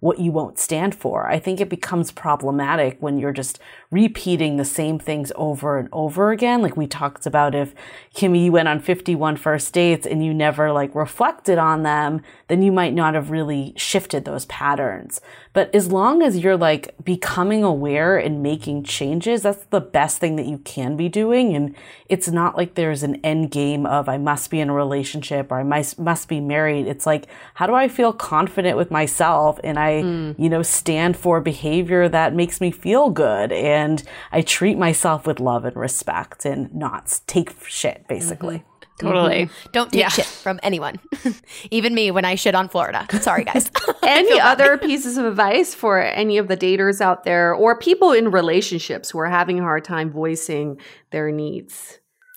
what you won't stand for. I think it becomes problematic when you're just repeating the same things over and over again. Like we talked about, if Kimmy, you went on fifty-one first dates and you never like reflected on them, then you might not have really shifted those patterns. But as long as you're like becoming aware and making changes, that's the best thing that you can be doing. And it's not like there's an end game of I must be in a relationship or I must, must be married. It's like, how do I feel confident with myself? And I, mm. you know, stand for behavior that makes me feel good. And I treat myself with love and respect and not take shit, basically. Mm-hmm. Totally. Mm-hmm. Don't take yeah. shit from anyone. Even me when I shit on Florida. Sorry, guys. Any other pieces of advice for any of the daters out there or people in relationships who are having a hard time voicing their needs?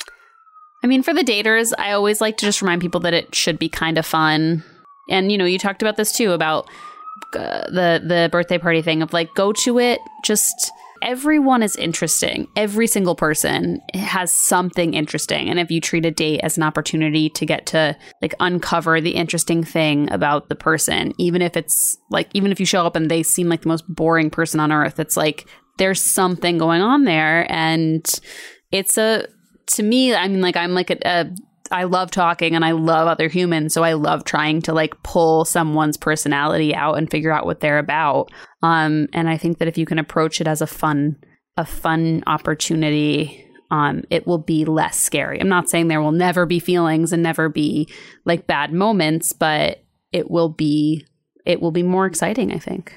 I mean, for the daters, I always like to just remind people that it should be kind of fun. And, you know, you talked about this too, about uh, the, the birthday party thing of like, go to it, just... Everyone is interesting. Every single person has something interesting. And if you treat a date as an opportunity to get to like uncover the interesting thing about the person, even if it's like, even if you show up and they seem like the most boring person on earth, it's like there's something going on there. And it's a, to me, I mean, like I'm like a, a I love talking and I love other humans. So I love trying to like pull someone's personality out and figure out what they're about. Um, and I think that if you can approach it as a fun, a fun opportunity, um, it will be less scary. I'm not saying there will never be feelings and never be like bad moments, but it will be, it will be more exciting, I think.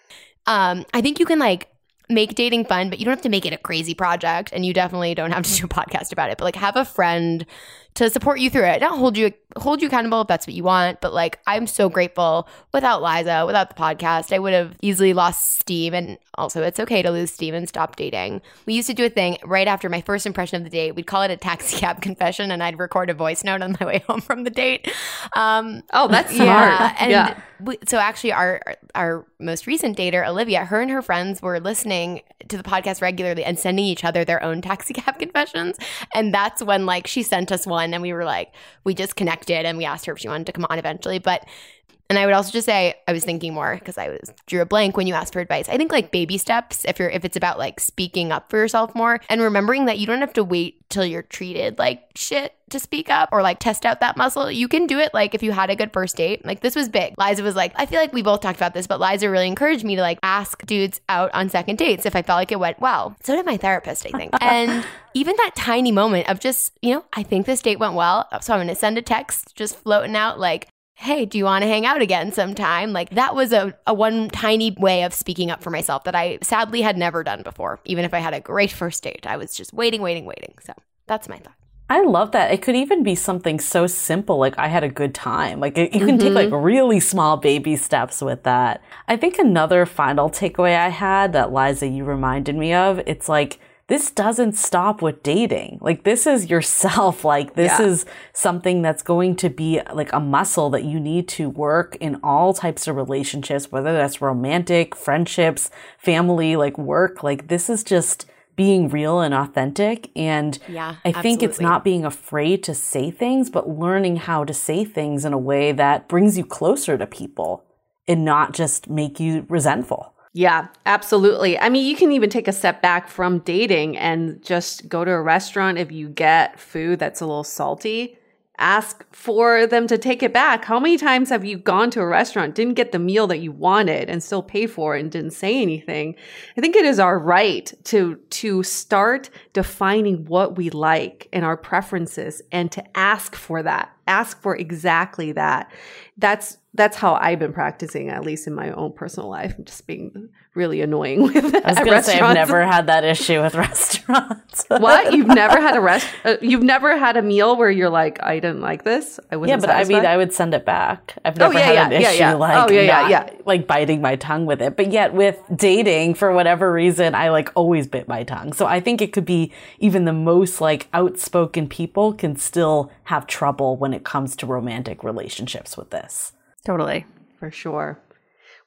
Um, I think you can like make dating fun, but you don't have to make it a crazy project. And you definitely don't have to do a podcast about it, but like have a friend to support you through it. Not hold you hold you accountable if that's what you want, but like I'm so grateful. Without Liza, without the podcast, I would have easily lost steam. And also, it's okay to lose steam and stop dating. We used to do a thing right after my first impression of the date. We'd call it a taxi cab confession, and I'd record a voice note on my way home from the date. Um, oh, that's smart. Yeah, and yeah. we, so actually, our our most recent dater, Olivia, her and her friends were listening to the podcast regularly and sending each other their own taxi cab confessions. And that's when like she sent us one, and we were like, we just connected, and we asked her if she wanted to come on eventually. But and I would also just say, I was thinking more because I was drew a blank when you asked for advice. I think like baby steps, if you're if it's about like speaking up for yourself more and remembering that you don't have to wait till you're treated like shit to speak up or like test out that muscle. You can do it like if you had a good first date. Like this was big. Liza was like, I feel like we both talked about this, but Liza really encouraged me to like ask dudes out on second dates if I felt like it went well. So did my therapist, I think. And even that tiny moment of just, you know, I think this date went well. So I'm going to send a text just floating out like, hey, do you want to hang out again sometime? Like that was a, a one tiny way of speaking up for myself that I sadly had never done before. Even if I had a great first date, I was just waiting, waiting, waiting. So that's my thought. I love that. It could even be something so simple, like I had a good time. Like it, you can mm-hmm. take like really small baby steps with that. I think another final takeaway I had that Liza, you reminded me of, it's like, this doesn't stop with dating. Like this is yourself. Like this yeah. is something that's going to be like a muscle that you need to work in all types of relationships, whether that's romantic, friendships, family, like work. Like this is just being real and authentic. And yeah, I think absolutely. It's not being afraid to say things, but learning how to say things in a way that brings you closer to people and not just make you resentful. Yeah, absolutely. I mean, you can even take a step back from dating and just go to a restaurant. If you get food that's a little salty, ask for them to take it back. How many times have you gone to a restaurant, didn't get the meal that you wanted and still pay for it and didn't say anything? I think it is our right to, to start defining what we like and our preferences and to ask for that. Ask for exactly that. That's That's how I've been practicing, at least in my own personal life. I'm just being really annoying with I was going to say I've never had that issue with restaurants. What? You've never had a rest? Uh, you've never had a meal where you're like, I didn't like this. I wasn't Yeah, but satisfied? I mean, I would send it back. I've never oh, yeah, had yeah, an issue yeah, yeah. like oh, yeah, yeah, not, yeah. like biting my tongue with it. But yet with dating, for whatever reason, I like always bit my tongue. So I think it could be even the most like outspoken people can still have trouble when it comes to romantic relationships with this. Totally. For sure.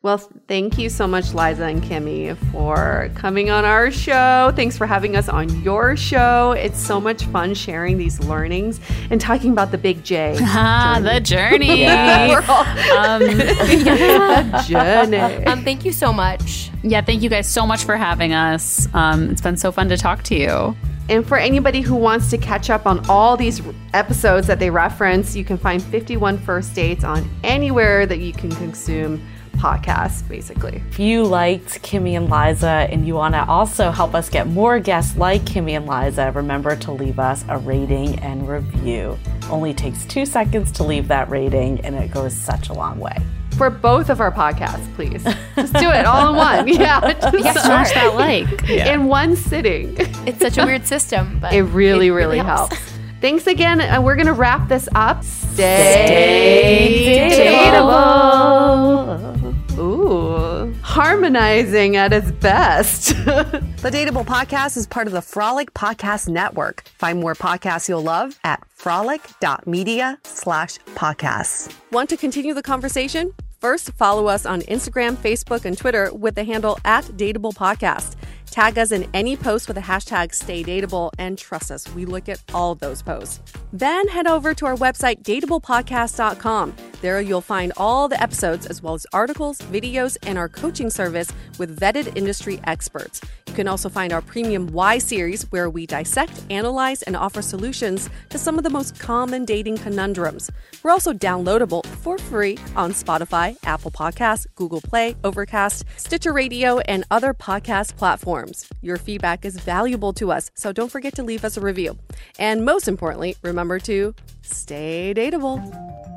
Well, thank you so much, Liza and Kimmy, for coming on our show. Thanks for having us on your show. It's so much fun sharing these learnings and talking about the big J. Ah, the journey. We're all- um, the journey. Um, thank you so much. yeah, thank you guys so much for having us. Um, it's been so fun to talk to you. And for anybody who wants to catch up on all these episodes that they reference, you can find fifty-one First Dates on anywhere that you can consume podcasts, basically. If you liked Kimmy and Liza and you want to also help us get more guests like Kimmy and Liza, remember to leave us a rating and review. Only takes two seconds to leave that rating, and it goes such a long way. For both of our podcasts, please. Just do it all in one. Yeah. Just Yeah, Smash sure. that like. in one sitting. It's such a weird system, but It really, really, helps. Thanks again. And we're going to wrap this up. Stay dateable. Ooh, harmonizing at its best. The Dateable Podcast is part of the Frolic Podcast Network. Find more podcasts you'll love at frolic.media slash podcasts. Want to continue the conversation? First, follow us on Instagram, Facebook, and Twitter with the handle at Dateable Podcast. Tag us in any post with the hashtag StayDateable, and trust us, we look at all of those posts. Then head over to our website, dateable podcast dot com. There you'll find all the episodes as well as articles, videos, and our coaching service with vetted industry experts. You can also find our premium Why series, where we dissect, analyze, and offer solutions to some of the most common dating conundrums. We're also downloadable for free on Spotify, Apple Podcasts, Google Play, Overcast, Stitcher Radio, and other podcast platforms. Your feedback is valuable to us, so don't forget to leave us a review. And most importantly, remember to stay dateable.